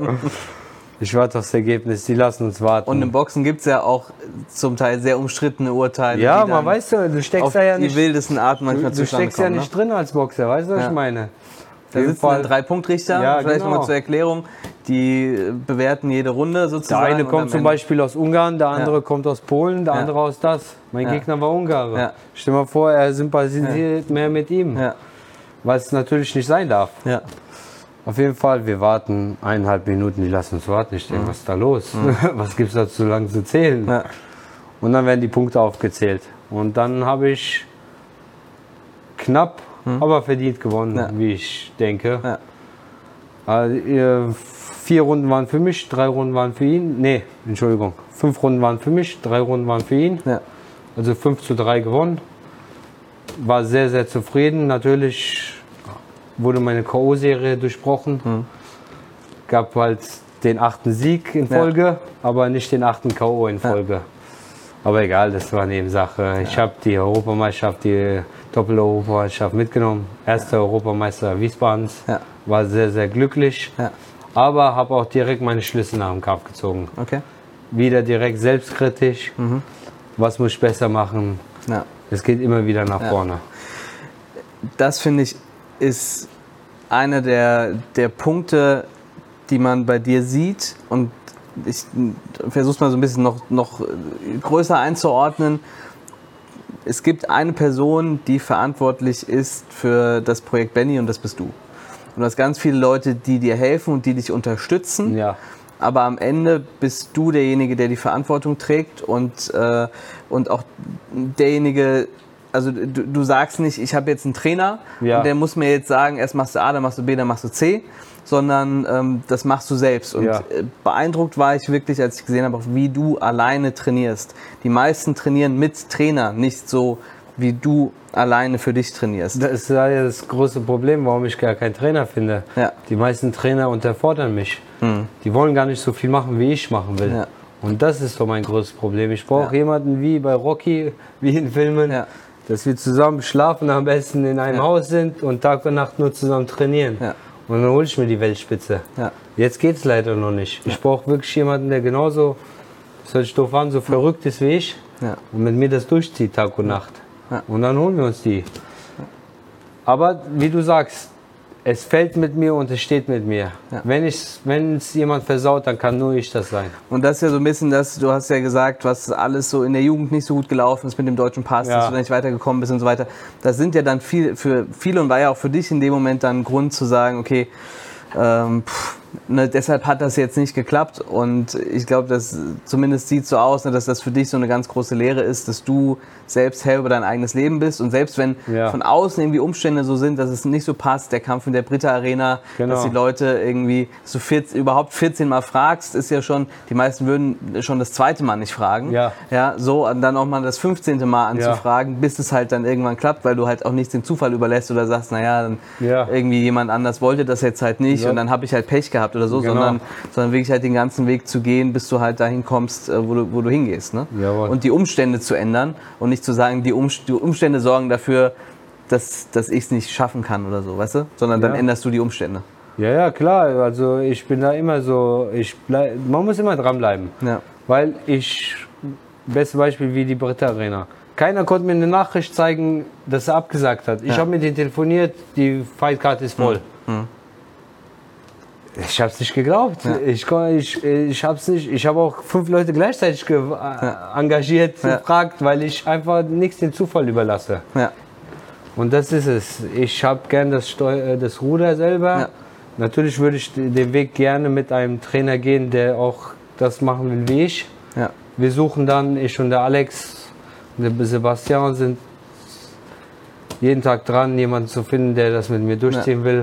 Ich warte aufs Ergebnis, die lassen uns warten. Und im Boxen gibt es ja auch zum Teil sehr umstrittene Urteile. Ja, man weiß ja, du steckst da ja nicht. Die wildesten Arten manchmal Du, du steckst kommen, ja nicht ne? drin als Boxer, weißt du, was ja. ich meine? Da sitzen dann drei Punktrichter, ja, vielleicht genau. nochmal zur Erklärung, die bewerten jede Runde sozusagen. Der eine kommt zum Beispiel aus Ungarn, der andere ja. kommt aus Polen, der ja. andere aus das. Mein ja. Gegner war Ungarer. Ja. Stell dir mal vor, er sympathisiert ja. mehr mit ihm, ja. was natürlich nicht sein darf. Ja. Auf jeden Fall, wir warten eineinhalb Minuten, die lassen uns warten. Ich denke, mhm. was ist da los? Mhm. Was gibt es da so lange zu zählen? Ja. Und dann werden die Punkte aufgezählt. Und dann habe ich knapp, mhm. aber verdient gewonnen, ja. wie ich denke. Ja. Also, vier Runden waren für mich, drei Runden waren für ihn. Nee, Entschuldigung. Fünf Runden waren für mich, drei Runden waren für ihn. Ja. Also fünf zu drei gewonnen. War sehr, sehr zufrieden. Natürlich wurde meine K O-Serie durchbrochen. Mhm. Gab halt den achten Sieg in Folge, ja. aber nicht den achten K O in Folge. Ja. Aber egal, das war Nebensache. Ja. Ich habe die Europameisterschaft, die Doppel-Europameisterschaft mitgenommen. Erster ja. Europameister Wiesbadens. Ja. War sehr, sehr glücklich. Ja. Aber habe auch direkt meine Schlüsse nach dem Kampf gezogen. Okay. Wieder direkt selbstkritisch. Mhm. Was muss ich besser machen? Ja. Es geht immer wieder nach ja. vorne. Das finde ich ist einer der, der Punkte, die man bei dir sieht, und ich versuche es mal so ein bisschen noch, noch größer einzuordnen. Es gibt eine Person, die verantwortlich ist für das Projekt Benny, und das bist du. Und du hast ganz viele Leute, die dir helfen und die dich unterstützen. Ja. Aber am Ende bist du derjenige, der die Verantwortung trägt und, äh, und auch derjenige, also du, du sagst nicht, ich habe jetzt einen Trainer Ja. und der muss mir jetzt sagen, erst machst du A, dann machst du B, dann machst du C, sondern ähm, das machst du selbst. Und Ja. äh, beeindruckt war ich wirklich, als ich gesehen habe, auch wie du alleine trainierst. Die meisten trainieren mit Trainer, nicht so, wie du alleine für dich trainierst. Das ist ja das große Problem, warum ich gar keinen Trainer finde. Ja. Die meisten Trainer unterfordern mich. Hm. Die wollen gar nicht so viel machen, wie ich machen will. Ja. Und das ist so mein größtes Problem. Ich brauche Ja. jemanden wie bei Rocky, wie in Filmen, Ja. dass wir zusammen schlafen, am besten in einem Ja. Haus sind und Tag und Nacht nur zusammen trainieren. Ja. Und dann hole ich mir die Weltspitze. Ja. Jetzt geht es leider noch nicht. Ich brauche wirklich jemanden, der genauso, das hört sich doof an, so verrückt ist wie ich Ja. und mit mir das durchzieht Tag und Nacht. Ja. Und dann holen wir uns die. Aber wie du sagst, es fällt mit mir und es steht mit mir. Ja. Wenn ich, wenn es jemand versaut, dann kann nur ich das sein. Und das ist ja so ein bisschen das, du hast ja gesagt, was alles so in der Jugend nicht so gut gelaufen ist mit dem deutschen Pass, Ja. dass du da nicht weitergekommen bist und so weiter. Das sind ja dann viel, für viele und war ja auch für dich in dem Moment dann ein Grund zu sagen, okay, ähm, pff, ne, deshalb hat das jetzt nicht geklappt und ich glaube, dass zumindest sieht so aus, ne, dass das für dich so eine ganz große Lehre ist, dass du selbst Herr über dein eigenes Leben bist und selbst wenn Ja. von außen irgendwie Umstände so sind, dass es nicht so passt, der Kampf in der Britta Arena, Genau. dass die Leute irgendwie, dass du vierzehn, überhaupt vierzehn Mal fragst, ist ja schon, die meisten würden schon das zweite Mal nicht fragen. Ja. Ja, so, und dann auch mal das fünfzehnte Mal anzufragen, bis es halt dann irgendwann klappt, weil du halt auch nichts dem Zufall überlässt oder sagst, naja, dann Ja. irgendwie jemand anders wollte das jetzt halt nicht Ja. und dann habe ich halt Pech gehabt oder so, Genau. sondern, sondern wirklich halt den ganzen Weg zu gehen, bis du halt dahin kommst, äh, wo du, wo du hingehst. Ne? Jawohl. Und die Umstände zu ändern und nicht zu sagen, die, Umst- die Umstände sorgen dafür, dass, dass ich es nicht schaffen kann oder so, weißt du? Sondern dann Ja. änderst du die Umstände. Ja, ja, klar. Also ich bin da immer so, ich bleib, man muss immer dranbleiben. Ja. Weil ich, bestes Beispiel wie die Britta Arena. Keiner konnte mir eine Nachricht zeigen, dass er abgesagt hat. Ich Ja. habe mit denen telefoniert, die Fightcard ist voll. Mhm. Ich habe es nicht geglaubt. Ja. Ich, kon- ich, ich habe nicht. Ich habe auch fünf Leute gleichzeitig ge Ja. engagiert, Ja. gefragt, weil ich einfach nichts dem Zufall überlasse. Ja. Und das ist es. Ich habe gern das, Steu äh, das Ruder selber. Ja. Natürlich würde ich den Weg gerne mit einem Trainer gehen, der auch das machen will wie ich. Ja. Wir suchen dann, ich und der Alex und der Sebastian sind jeden Tag dran, jemanden zu finden, der das mit mir durchziehen will.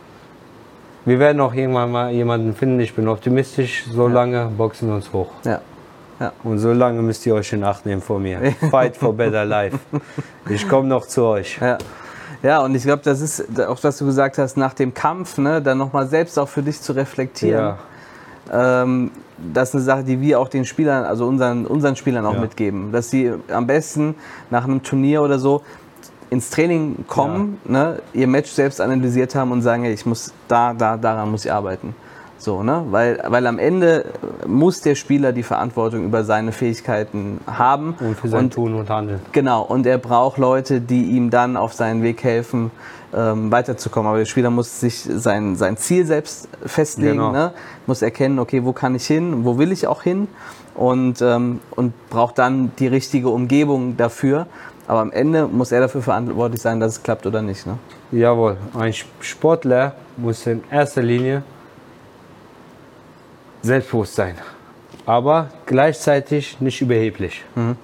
Wir werden auch irgendwann mal jemanden finden, ich bin optimistisch. So lange boxen wir uns hoch. Ja. Und so lange müsst ihr euch in Acht nehmen vor mir. Fight for better life. Ich komme noch zu euch. Ja. Ja, und ich glaube, das ist auch, was du gesagt hast, nach dem Kampf, ne, dann nochmal selbst auch für dich zu reflektieren. Ja. Ähm, das ist eine Sache, die wir auch den Spielern, also unseren, unseren Spielern auch Ja. mitgeben. Dass sie am besten nach einem Turnier oder so ins Training kommen, ne, ihr Match selbst analysiert haben und sagen, hey, ich muss da, da, daran muss ich arbeiten. So, ne? Weil, weil am Ende muss der Spieler die Verantwortung über seine Fähigkeiten haben. Und für sein Tun und Handeln. Genau, und er braucht Leute, die ihm dann auf seinen Weg helfen, ähm, weiterzukommen. Aber der Spieler muss sich sein, sein Ziel selbst festlegen, Genau. ne? Muss erkennen, okay, wo kann ich hin, wo will ich auch hin und, ähm, und braucht dann die richtige Umgebung dafür. Aber am Ende muss er dafür verantwortlich sein, dass es klappt oder nicht. Ne? Jawohl, ein Sportler muss in erster Linie selbstbewusst sein, aber gleichzeitig nicht überheblich. Mhm.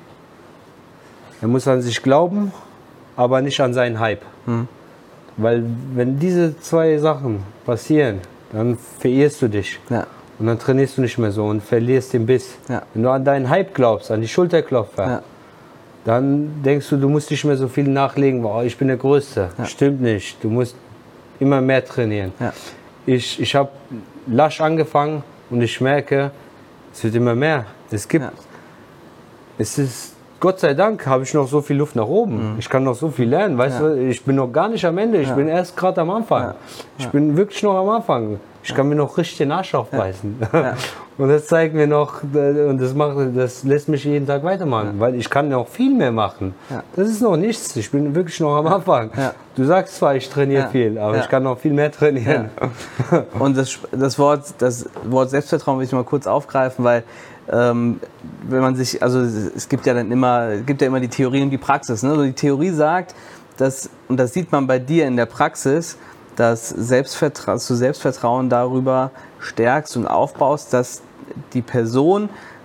Er muss an sich glauben, aber nicht an seinen Hype. Mhm. Weil wenn diese zwei Sachen passieren, dann verirrst du dich. Ja. Und dann trainierst du nicht mehr so und verlierst den Biss. Ja. Wenn du an deinen Hype glaubst, an die Schulterklopfer, Ja. dann denkst du, du musst nicht mehr so viel nachlegen, oh, ich bin der Größte. Ja. Stimmt nicht, du musst immer mehr trainieren. Ja. Ich, ich habe lasch angefangen und ich merke, es wird immer mehr. Es gibt, Ja. es ist, Gott sei Dank habe ich noch so viel Luft nach oben. Ich kann noch so viel lernen, weißt Ja. du, ich bin noch gar nicht am Ende, ich Ja. bin erst gerade am Anfang. Ja. Ich bin wirklich noch am Anfang. Ich kann mir noch richtig den Arsch aufbeißen. Ja. Und das zeigt mir noch, und das, macht, das lässt mich jeden Tag weitermachen, weil ich kann noch viel mehr machen. Ja. Das ist noch nichts, ich bin wirklich noch am Anfang. Ja. Du sagst zwar, ich trainiere Ja. viel, aber Ja. ich kann noch viel mehr trainieren. Und das, das, Wort, das Wort Selbstvertrauen will ich mal kurz aufgreifen, weil ähm, wenn man sich, also es gibt ja dann immer, es gibt ja immer die Theorie und die Praxis. Ne? Also die Theorie sagt, dass, und das sieht man bei dir in der Praxis, dass, Selbstvertra dass du Selbstvertrauen darüber stärkst und aufbaust, dass die Person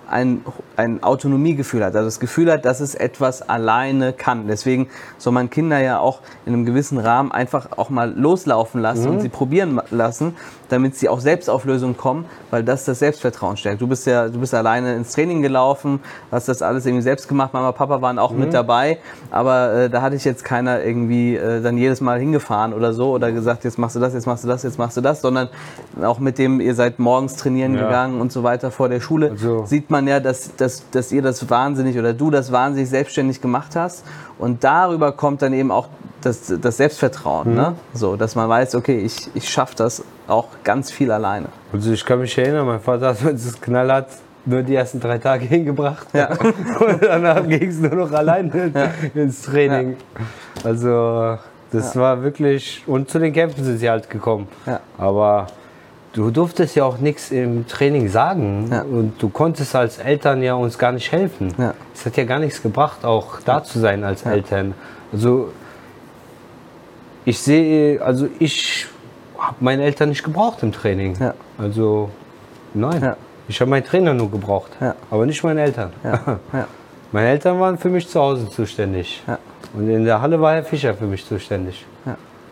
ein, ein Autonomiegefühl hat, also das Gefühl hat, dass es etwas alleine kann. Deswegen soll man Kinder ja auch in einem gewissen Rahmen einfach auch mal loslaufen lassen mhm. und sie probieren lassen, damit sie auf Selbstauflösung kommen, weil das das Selbstvertrauen stärkt. Du bist ja, du bist alleine ins Training gelaufen, hast das alles irgendwie selbst gemacht, Mama, Papa waren auch mhm. mit dabei, aber äh, da hatte ich jetzt keiner irgendwie äh, dann jedes Mal hingefahren oder so oder gesagt, jetzt machst du das, jetzt machst du das, jetzt machst du das, sondern auch mit dem, ihr seid morgens trainieren ja. gegangen und so weiter vor der Schule, also. Sieht man ja, dass, dass, dass ihr das wahnsinnig oder du das wahnsinnig selbstständig gemacht hast und darüber kommt dann eben auch das, das Selbstvertrauen, mhm. ne? So, dass man weiß, okay, ich, ich schaffe das auch ganz viel alleine. Also ich kann mich erinnern, mein Vater hat uns das knallhart nur die ersten drei Tage hingebracht ja. und danach ging es nur noch alleine ja. ins Training. Ja. Also das ja. war wirklich, und zu den Kämpfen sind sie halt gekommen, ja. aber du durftest ja auch nichts im Training sagen ja. und du konntest als Eltern ja uns gar nicht helfen. Ja. Es hat ja gar nichts gebracht, auch da zu sein als ja. Eltern. Also ich sehe, also ich habe meine Eltern nicht gebraucht im Training. Ja. Also nein, ja. ich habe meinen Trainer nur gebraucht, ja. aber nicht meine Eltern. Ja. Ja. Meine Eltern waren für mich zu Hause zuständig ja. und in der Halle war Herr Fischer für mich zuständig. Ja.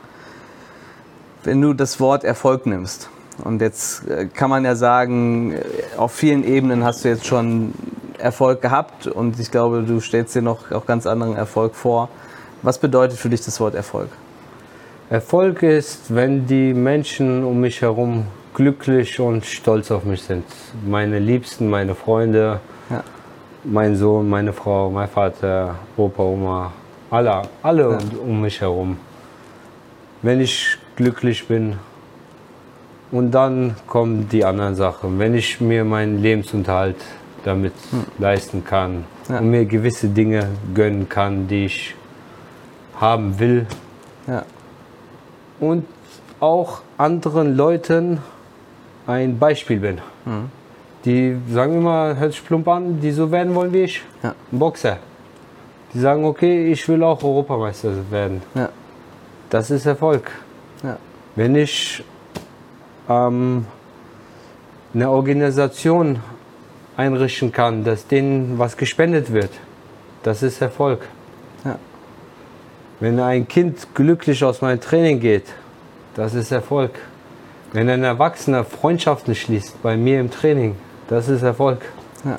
Wenn du das Wort Erfolg nimmst, und jetzt kann man ja sagen, auf vielen Ebenen hast du jetzt schon Erfolg gehabt und ich glaube, du stellst dir noch auch ganz anderen Erfolg vor. Was bedeutet für dich das Wort Erfolg? Erfolg ist, wenn die Menschen um mich herum glücklich und stolz auf mich sind. Meine Liebsten, meine Freunde, ja. mein Sohn, meine Frau, mein Vater, Opa, Oma, alle, alle ja. um mich herum. Wenn ich glücklich bin, und dann kommen die anderen Sachen. Wenn ich mir meinen Lebensunterhalt damit hm. leisten kann ja. und mir gewisse Dinge gönnen kann, die ich haben will. Ja. Und auch anderen Leuten ein Beispiel bin. Hm. Die sagen immer, hört sich plump an, die so werden wollen wie ich. Ja. Ein Boxer. Die sagen, okay, ich will auch Europameister werden. Ja. Das ist Erfolg. Ja. Wenn ich ähm, eine Organisation einrichten kann, dass denen was gespendet wird, das ist Erfolg. Ja. Wenn ein Kind glücklich aus meinem Training geht, das ist Erfolg. Wenn ein Erwachsener Freundschaften schließt bei mir im Training, das ist Erfolg. Ja.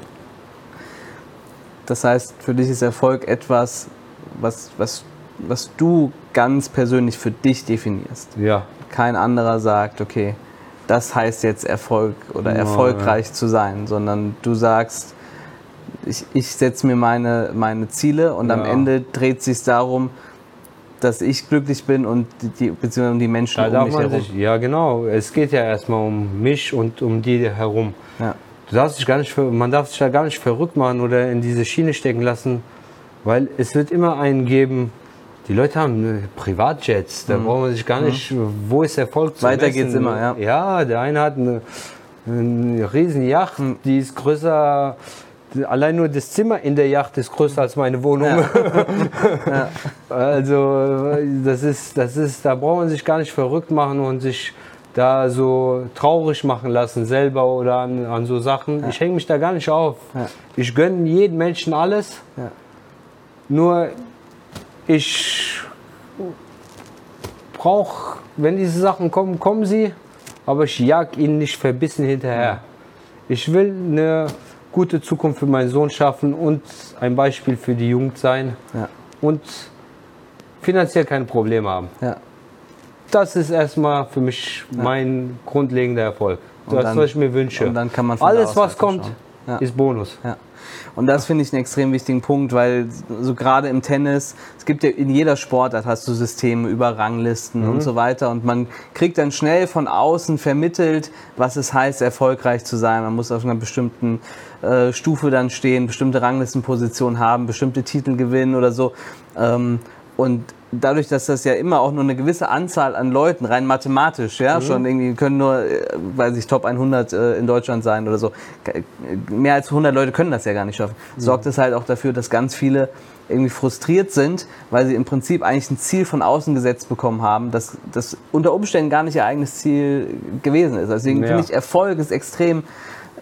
Das heißt, für dich ist Erfolg etwas, was, was, was du ganz persönlich für dich definierst. Ja. Kein anderer sagt, okay, das heißt jetzt Erfolg oder oh, erfolgreich ja. zu sein, sondern du sagst, ich, ich setze mir meine, meine Ziele und ja. am Ende dreht es sich darum, dass ich glücklich bin und die, beziehungsweise um die Menschen da um mich herum. Sich, ja genau, es geht ja erstmal um mich und um die herum. Ja. Du darfst dich gar nicht, man darf sich da gar nicht verrückt machen oder in diese Schiene stecken lassen, weil es wird immer einen geben, die Leute haben Privatjets, da mhm. braucht man sich gar nicht, mhm. wo ist Erfolg zu Weiter messen. Geht's immer, ja. Ja, der eine hat eine, eine riesen Yacht, mhm. die ist größer, allein nur das Zimmer in der Yacht ist größer als meine Wohnung. Ja. Ja. Also das ist, das ist, da braucht man sich gar nicht verrückt machen und sich da so traurig machen lassen selber oder an, an so Sachen. Ja. Ich hänge mich da gar nicht auf. Ja. Ich gönne jedem Menschen alles. Ja. Nur ich brauche, wenn diese Sachen kommen, kommen sie, aber ich jag ihnen nicht verbissen hinterher. Ja. Ich will eine gute Zukunft für meinen Sohn schaffen und ein Beispiel für die Jugend sein ja. und finanziell keine Probleme haben. Ja. Das ist erstmal für mich ja. mein grundlegender Erfolg. Das, dann, was ich mir wünsche. Und dann kann man von alles, was kommt, ja. ist Bonus. Ja. Und das finde ich einen extrem wichtigen Punkt, weil so gerade im Tennis, es gibt ja in jeder Sportart hast du Systeme über Ranglisten mhm. und so weiter und man kriegt dann schnell von außen vermittelt, was es heißt, erfolgreich zu sein. Man muss auf einer bestimmten äh, Stufe dann stehen, bestimmte Ranglistenpositionen haben, bestimmte Titel gewinnen oder so. Ähm, und dadurch, dass das ja immer auch nur eine gewisse Anzahl an Leuten, rein mathematisch, ja, mhm. schon irgendwie können nur, weiß ich, Top hundert äh, in Deutschland sein oder so. Mehr als hundert Leute können das ja gar nicht schaffen. Mhm. Sorgt es halt auch dafür, dass ganz viele irgendwie frustriert sind, weil sie im Prinzip eigentlich ein Ziel von außen gesetzt bekommen haben, das, das unter Umständen gar nicht ihr eigenes Ziel gewesen ist. Deswegen ja. finde ich, Erfolg ist extrem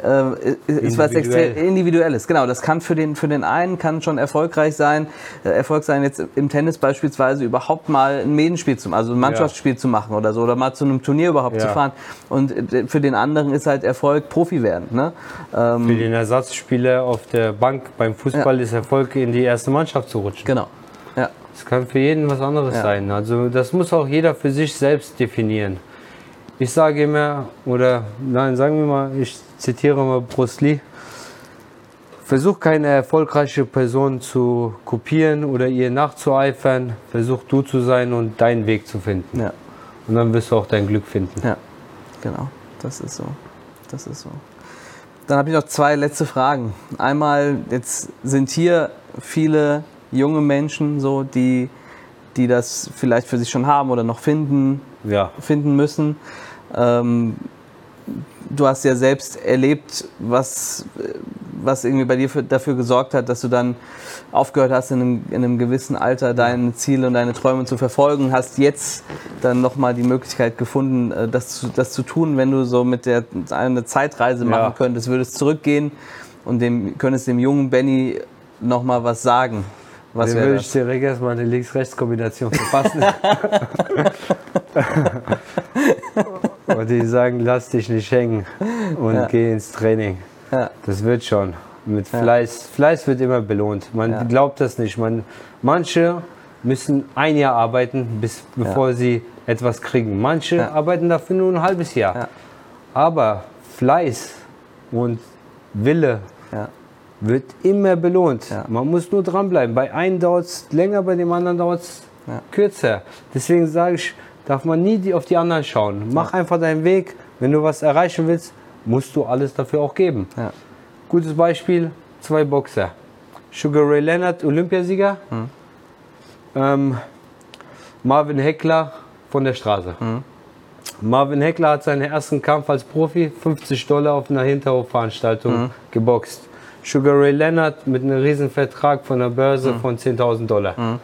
äh, ist was extrem Individuelles. Genau, das kann für den, für den einen kann schon erfolgreich sein, äh, Erfolg sein, jetzt im Tennis beispielsweise überhaupt mal ein Medenspiel zu machen, also ein Mannschaftsspiel ja. zu machen oder so, oder mal zu einem Turnier überhaupt ja. zu fahren. Und äh, für den anderen ist halt Erfolg Profi werden. Ne? Ähm, für den Ersatzspieler auf der Bank beim Fußball ja. ist Erfolg, in die erste Mannschaft zu rutschen. Genau. Ja. Das kann für jeden was anderes ja. sein. Also das muss auch jeder für sich selbst definieren. Ich sage immer, oder nein, sagen wir mal, ich zitiere mal Bruce Lee, versuch keine erfolgreiche Person zu kopieren oder ihr nachzueifern, versuch du zu sein und deinen Weg zu finden. Ja. Und dann wirst du auch dein Glück finden. Ja, genau, das ist so. Das ist so. Dann habe ich noch zwei letzte Fragen. Einmal, jetzt sind hier viele junge Menschen, so, die, die das vielleicht für sich schon haben oder noch finden, ja. finden müssen. Ähm, du hast ja selbst erlebt, was, was irgendwie bei dir für, dafür gesorgt hat, dass du dann aufgehört hast, in einem, in einem gewissen Alter deine Ziele und deine Träume zu verfolgen. Hast jetzt dann nochmal die Möglichkeit gefunden, das zu, das zu tun, wenn du so mit der eine Zeitreise machen ja. könntest, würdest zurückgehen und dem, könntest dem jungen Benny nochmal was sagen. Was Dann würde ich direkt erstmal eine Links-Rechts-Kombination verpassen. Und die sagen, lass dich nicht hängen und ja. geh ins Training. Ja. Das wird schon. Mit Fleiß. Ja. Fleiß wird immer belohnt. Man ja. glaubt das nicht. Man, manche müssen ein Jahr arbeiten, bis, bevor ja. sie etwas kriegen. Manche ja. arbeiten dafür nur ein halbes Jahr. Ja. Aber Fleiß und Wille ja. wird immer belohnt. Ja. Man muss nur dranbleiben. Bei einem dauert es länger, bei dem anderen dauert es ja. kürzer. Deswegen sage ich, darf man nie die, auf die anderen schauen. Mach ja. einfach deinen Weg. Wenn du was erreichen willst, musst du alles dafür auch geben. Ja. Gutes Beispiel, zwei Boxer. Sugar Ray Leonard, Olympiasieger. Mhm. Ähm, Marvin Hector von der Straße. Mhm. Marvin Hector hat seinen ersten Kampf als Profi, fünfzig Dollar auf einer Hinterhofveranstaltung mhm. geboxt. Sugar Ray Leonard mit einem riesen Vertrag von der Börse mhm. von zehntausend Dollar. Mhm.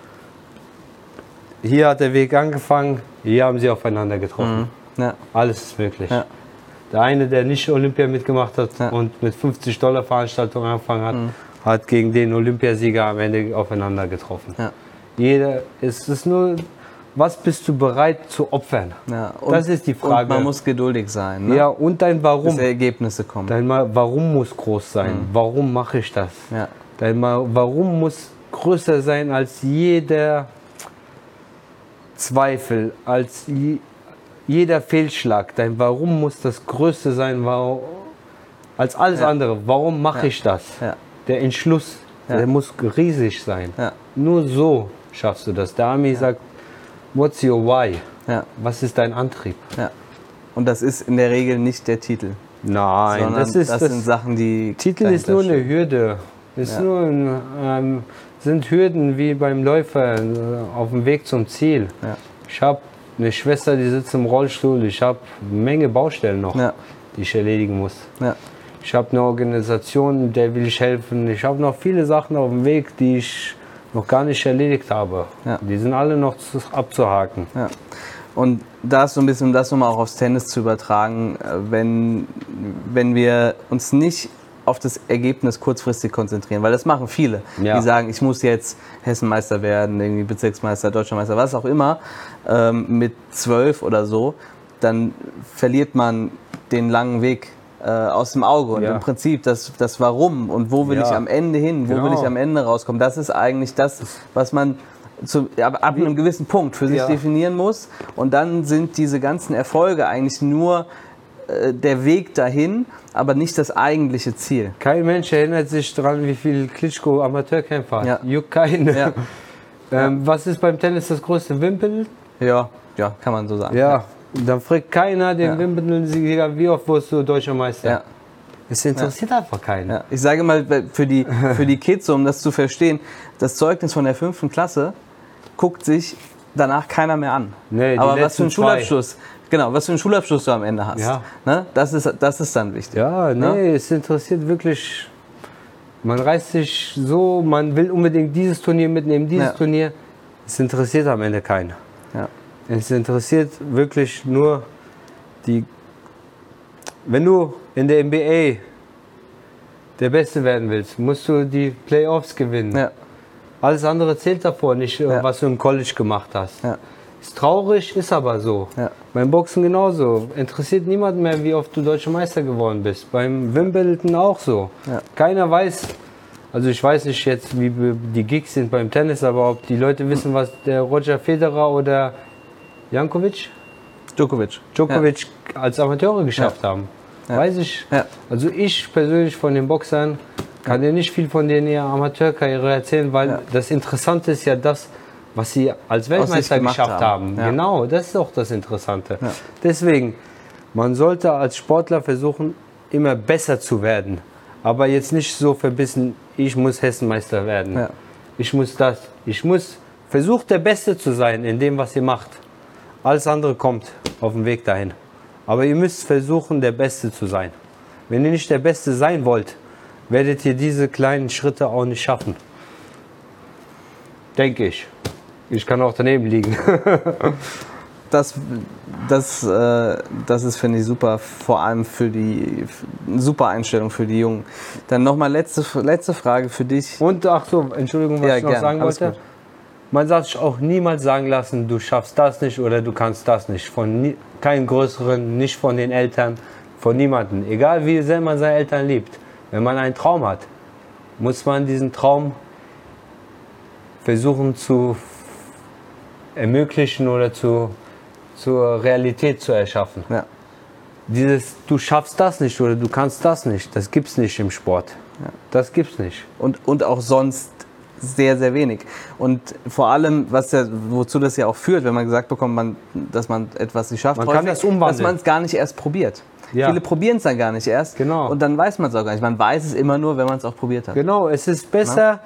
Hier hat der Weg angefangen, hier haben sie aufeinander getroffen. Mhm. Ja. Alles ist möglich. Ja. Der eine, der nicht Olympia mitgemacht hat ja. und mit fünfzig Dollar Veranstaltung angefangen hat, mhm. hat gegen den Olympiasieger am Ende aufeinander getroffen. Ja. Jeder, es ist nur, was bist du bereit zu opfern? Ja. Und, das ist die Frage. Und man muss geduldig sein. Ne? Ja, und dein Warum. Bis Ergebnisse kommen. Dein Warum muss groß sein. Mhm. Warum mache ich das? Ja. Dein Warum muss größer sein als jeder Zweifel, als je, jeder Fehlschlag. Dein Warum muss das Größte sein warum, als alles ja. andere. Warum mache ja. ich das? Ja. Der Entschluss, ja. der muss riesig sein. Ja. Nur so schaffst du das. Der Ami ja. sagt, what's your why? Ja. Was ist dein Antrieb? Ja. Und das ist in der Regel nicht der Titel. Nein, sondern das, ist, das, das sind Sachen, die... Titel ist nur eine Hürde. Ist ja. nur ein, ähm, sind Hürden wie beim Läufer äh, auf dem Weg zum Ziel. Ja. Ich habe eine Schwester, die sitzt im Rollstuhl. Ich habe eine Menge Baustellen noch, ja. die ich erledigen muss. Ja. Ich habe eine Organisation, der will ich helfen. Ich habe noch viele Sachen auf dem Weg, die ich noch gar nicht erledigt habe. Ja. Die sind alle noch zu, abzuhaken. Ja. Und da ist so ein bisschen, um das nochmal auch aufs Tennis zu übertragen, wenn, wenn wir uns nicht auf das Ergebnis kurzfristig konzentrieren, weil das machen viele, ja. die sagen, ich muss jetzt Hessenmeister werden, irgendwie Bezirksmeister, Deutschlandmeister, was auch immer, ähm, mit zwölf oder so, dann verliert man den langen Weg äh, aus dem Auge und ja. im Prinzip das, das Warum und wo will ja. ich am Ende hin, wo genau. will ich am Ende rauskommen, das ist eigentlich das, was man zu, ab, ab einem gewissen Punkt für sich ja. definieren muss und dann sind diese ganzen Erfolge eigentlich nur der Weg dahin, aber nicht das eigentliche Ziel. Kein Mensch erinnert sich daran, wie viel Klitschko Amateurkämpfer hat. Ja. Juckt keinen. Ja. ähm, ja. Was ist beim Tennis das größte? Wimbledon? Ja, ja, kann man so sagen. Ja, ja. Dann fragt keiner den ja. Wimbledon-Sieger, wie oft wirst du Deutscher Meister? Ja. Es interessiert ja. einfach keinen. Ja. Ich sage mal, für die, für die Kids, um das zu verstehen, das Zeugnis von der fünften Klasse guckt sich danach keiner mehr an. Nee, aber was für ein Schulabschluss. Zwei. Genau, was für einen Schulabschluss du am Ende hast. Ja. Ne? Das ist, das ist dann wichtig. Ja, nee, ne? Es interessiert wirklich, man reißt sich so, man will unbedingt dieses Turnier mitnehmen, dieses ja. Turnier. Es interessiert am Ende keinen. Ja. Es interessiert wirklich nur die, wenn du in der N B A der Beste werden willst, musst du die Playoffs gewinnen. Ja. Alles andere zählt davor nicht, Ja. was du im College gemacht hast. Ja. Ist traurig, ist aber so. Ja. Beim Boxen genauso. Interessiert niemand mehr, wie oft du Deutscher Meister geworden bist. Beim Wimbledon auch so. Ja. Keiner weiß, also ich weiß nicht jetzt, wie die Gigs sind beim Tennis, aber ob die Leute wissen, was der Roger Federer oder Jankovic, Djokovic. Djokovic als Amateure geschafft Ja. haben. Ja. Weiß ich. Ja. Also ich persönlich von den Boxern kann dir nicht viel von denen ihrer Amateurkarriere erzählen, weil Ja. das Interessante ist ja das, was sie als Weltmeister gemacht geschafft haben. haben. Ja. Genau, das ist auch das Interessante. Ja. Deswegen, man sollte als Sportler versuchen, immer besser zu werden. Aber jetzt nicht so verbissen, ich muss Hessenmeister werden. Ja. Ich muss das. Ich muss versuchen, der Beste zu sein in dem, was ihr macht. Alles andere kommt auf dem Weg dahin. Aber ihr müsst versuchen, der Beste zu sein. Wenn ihr nicht der Beste sein wollt, werdet ihr diese kleinen Schritte auch nicht schaffen. Denke ich. Ich kann auch daneben liegen. Das, das, äh, das ist, finde ich, super, vor allem für die, eine super Einstellung für die Jungen. Dann nochmal letzte, letzte Frage für dich. Und ach so, Entschuldigung, was Ja, ich noch gern, sagen alles wollte. gut. Man darf sich auch niemals sagen lassen, du schaffst das nicht oder du kannst das nicht. Von nie, keinem Größeren, nicht von den Eltern, von niemandem. Egal wie sehr man seine Eltern liebt. Wenn man einen Traum hat, muss man diesen Traum versuchen zu ermöglichen oder zu, zur Realität zu erschaffen. Ja. Dieses, du schaffst das nicht oder du kannst das nicht, das gibt's nicht im Sport. Ja. Das gibt's nicht. Und, und auch sonst sehr, sehr wenig. Und vor allem, was ja, wozu das ja auch führt, wenn man gesagt bekommt, man, dass man etwas nicht schafft, Man kann häufig, das umwandeln. dass man es gar nicht erst probiert. Ja. Viele probieren es dann gar nicht erst. Genau. Und dann weiß man es auch gar nicht. Man weiß es immer nur, wenn man es auch probiert hat. Genau, es ist besser,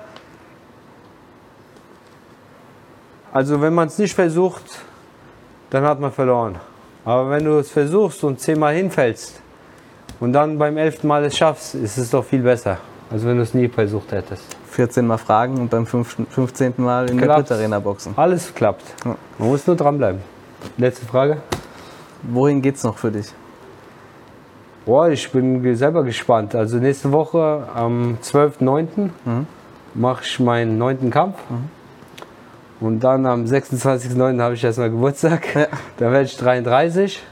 also wenn man es nicht versucht, dann hat man verloren. Aber wenn du es versuchst und zehnmal hinfällst und dann beim elften Mal es schaffst, ist es doch viel besser, als wenn du es nie versucht hättest. vierzehn Mal fragen und beim fünfzehnten Mal in der Klappt. Arena boxen. Alles klappt. Ja. Man muss nur dranbleiben. Letzte Frage. Wohin geht's noch für dich? Boah, ich bin ge- selber gespannt. Also nächste Woche am zwölften neunten Mhm. mache ich meinen neunten Kampf. Und dann am sechsundzwanzigsten neunten habe ich erstmal Geburtstag. Ja. Da werde ich dreiunddreißig.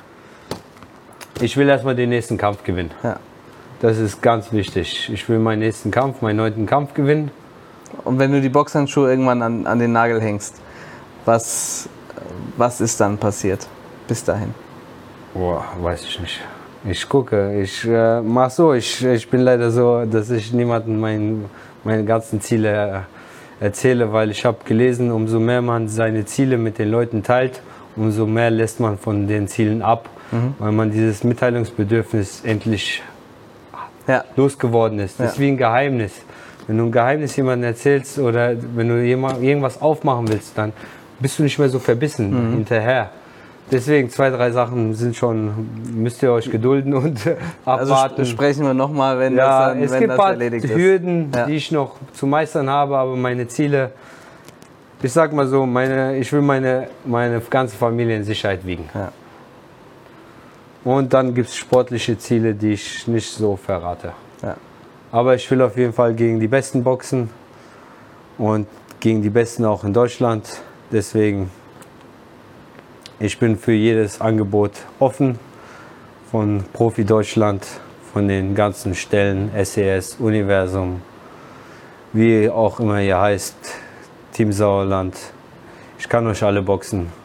Ich will erstmal den nächsten Kampf gewinnen. Ja. Das ist ganz wichtig. Ich will meinen nächsten Kampf, meinen neunten Kampf gewinnen. Und wenn du die Boxhandschuhe irgendwann an, an den Nagel hängst, was, was ist dann passiert bis dahin? Boah, weiß ich nicht. Ich gucke, ich äh, mach so, ich, ich bin leider so, dass ich niemandem mein, meine ganzen Ziele äh, erzähle, weil ich habe gelesen, umso mehr man seine Ziele mit den Leuten teilt, umso mehr lässt man von den Zielen ab, Mhm. weil man dieses Mitteilungsbedürfnis endlich Ja. losgeworden ist. Das Ja. ist wie ein Geheimnis. Wenn du ein Geheimnis jemandem erzählst oder wenn du jemand, irgendwas aufmachen willst, dann bist du nicht mehr so verbissen Mhm. hinterher. Deswegen zwei, drei Sachen sind schon, müsst ihr euch gedulden und äh, Also abwarten. sp- sprechen wir nochmal, wenn ja, das, dann, es wenn gibt das ein paar erledigt ist. Hürden, Ja. die ich noch zu meistern habe, aber meine Ziele, ich sag mal so, meine, ich will meine, meine ganze Familie in Sicherheit wiegen. Ja. Und dann gibt es sportliche Ziele, die ich nicht so verrate. Ja. Aber ich will auf jeden Fall gegen die Besten boxen und gegen die Besten auch in Deutschland. Deswegen, ich bin für jedes Angebot offen von Profi Deutschland, von den ganzen Stellen, S E S, Universum, wie auch immer ihr heißt, Team Sauerland. Ich kann euch alle boxen.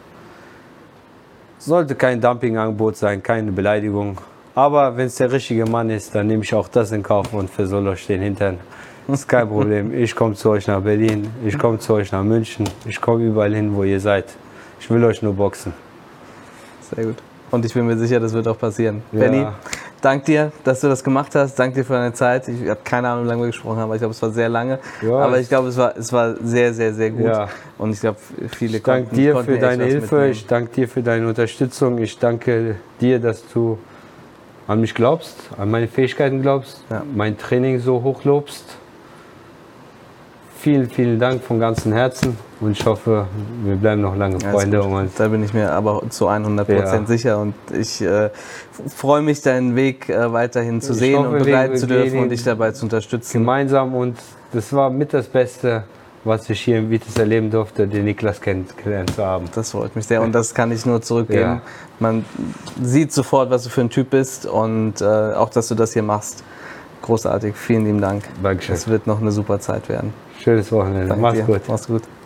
Sollte kein Dumpingangebot sein, keine Beleidigung. Aber wenn es der richtige Mann ist, dann nehme ich auch das in Kauf und versoll euch den Hintern. Das ist kein Problem. Ich komme zu euch nach Berlin, ich komme zu euch nach München, ich komme überall hin, wo ihr seid. Ich will euch nur boxen. Sehr gut. Und ich bin mir sicher, das wird auch passieren. Ja. Benni, dank dir, dass du das gemacht hast. Dank dir für deine Zeit. Ich habe keine Ahnung, wie lange wir gesprochen haben, aber ich glaube, es war sehr lange. Ja, aber es- ich glaube, es war, es war sehr, sehr, sehr gut. Ja. Und ich glaube, viele Ich danke konnten, dir konnten für echt deine was Hilfe, mitnehmen. ich danke dir für deine Unterstützung, ich danke dir, dass du an mich glaubst, an meine Fähigkeiten glaubst, Ja. mein Training so hoch lobst. vielen, vielen Dank von ganzem Herzen und ich hoffe, wir bleiben noch lange Freunde. Und da bin ich mir aber zu hundert Prozent ja. sicher und ich äh, freue mich, deinen Weg äh, weiterhin zu ich sehen hoffe, und begleiten zu dürfen und dich dabei zu unterstützen. Gemeinsam und das war mit das Beste, was ich hier in Vitesse erleben durfte, den Niklas kennengelernt zu haben. Das freut mich sehr und das kann ich nur zurückgeben. Ja. Man sieht sofort, was du für ein Typ bist und äh, auch, dass du das hier machst. Großartig, vielen lieben Dank. Dankeschön. Es wird noch eine super Zeit werden. Schönes Wochenende. Danke Mach's dir. gut. Mach's gut.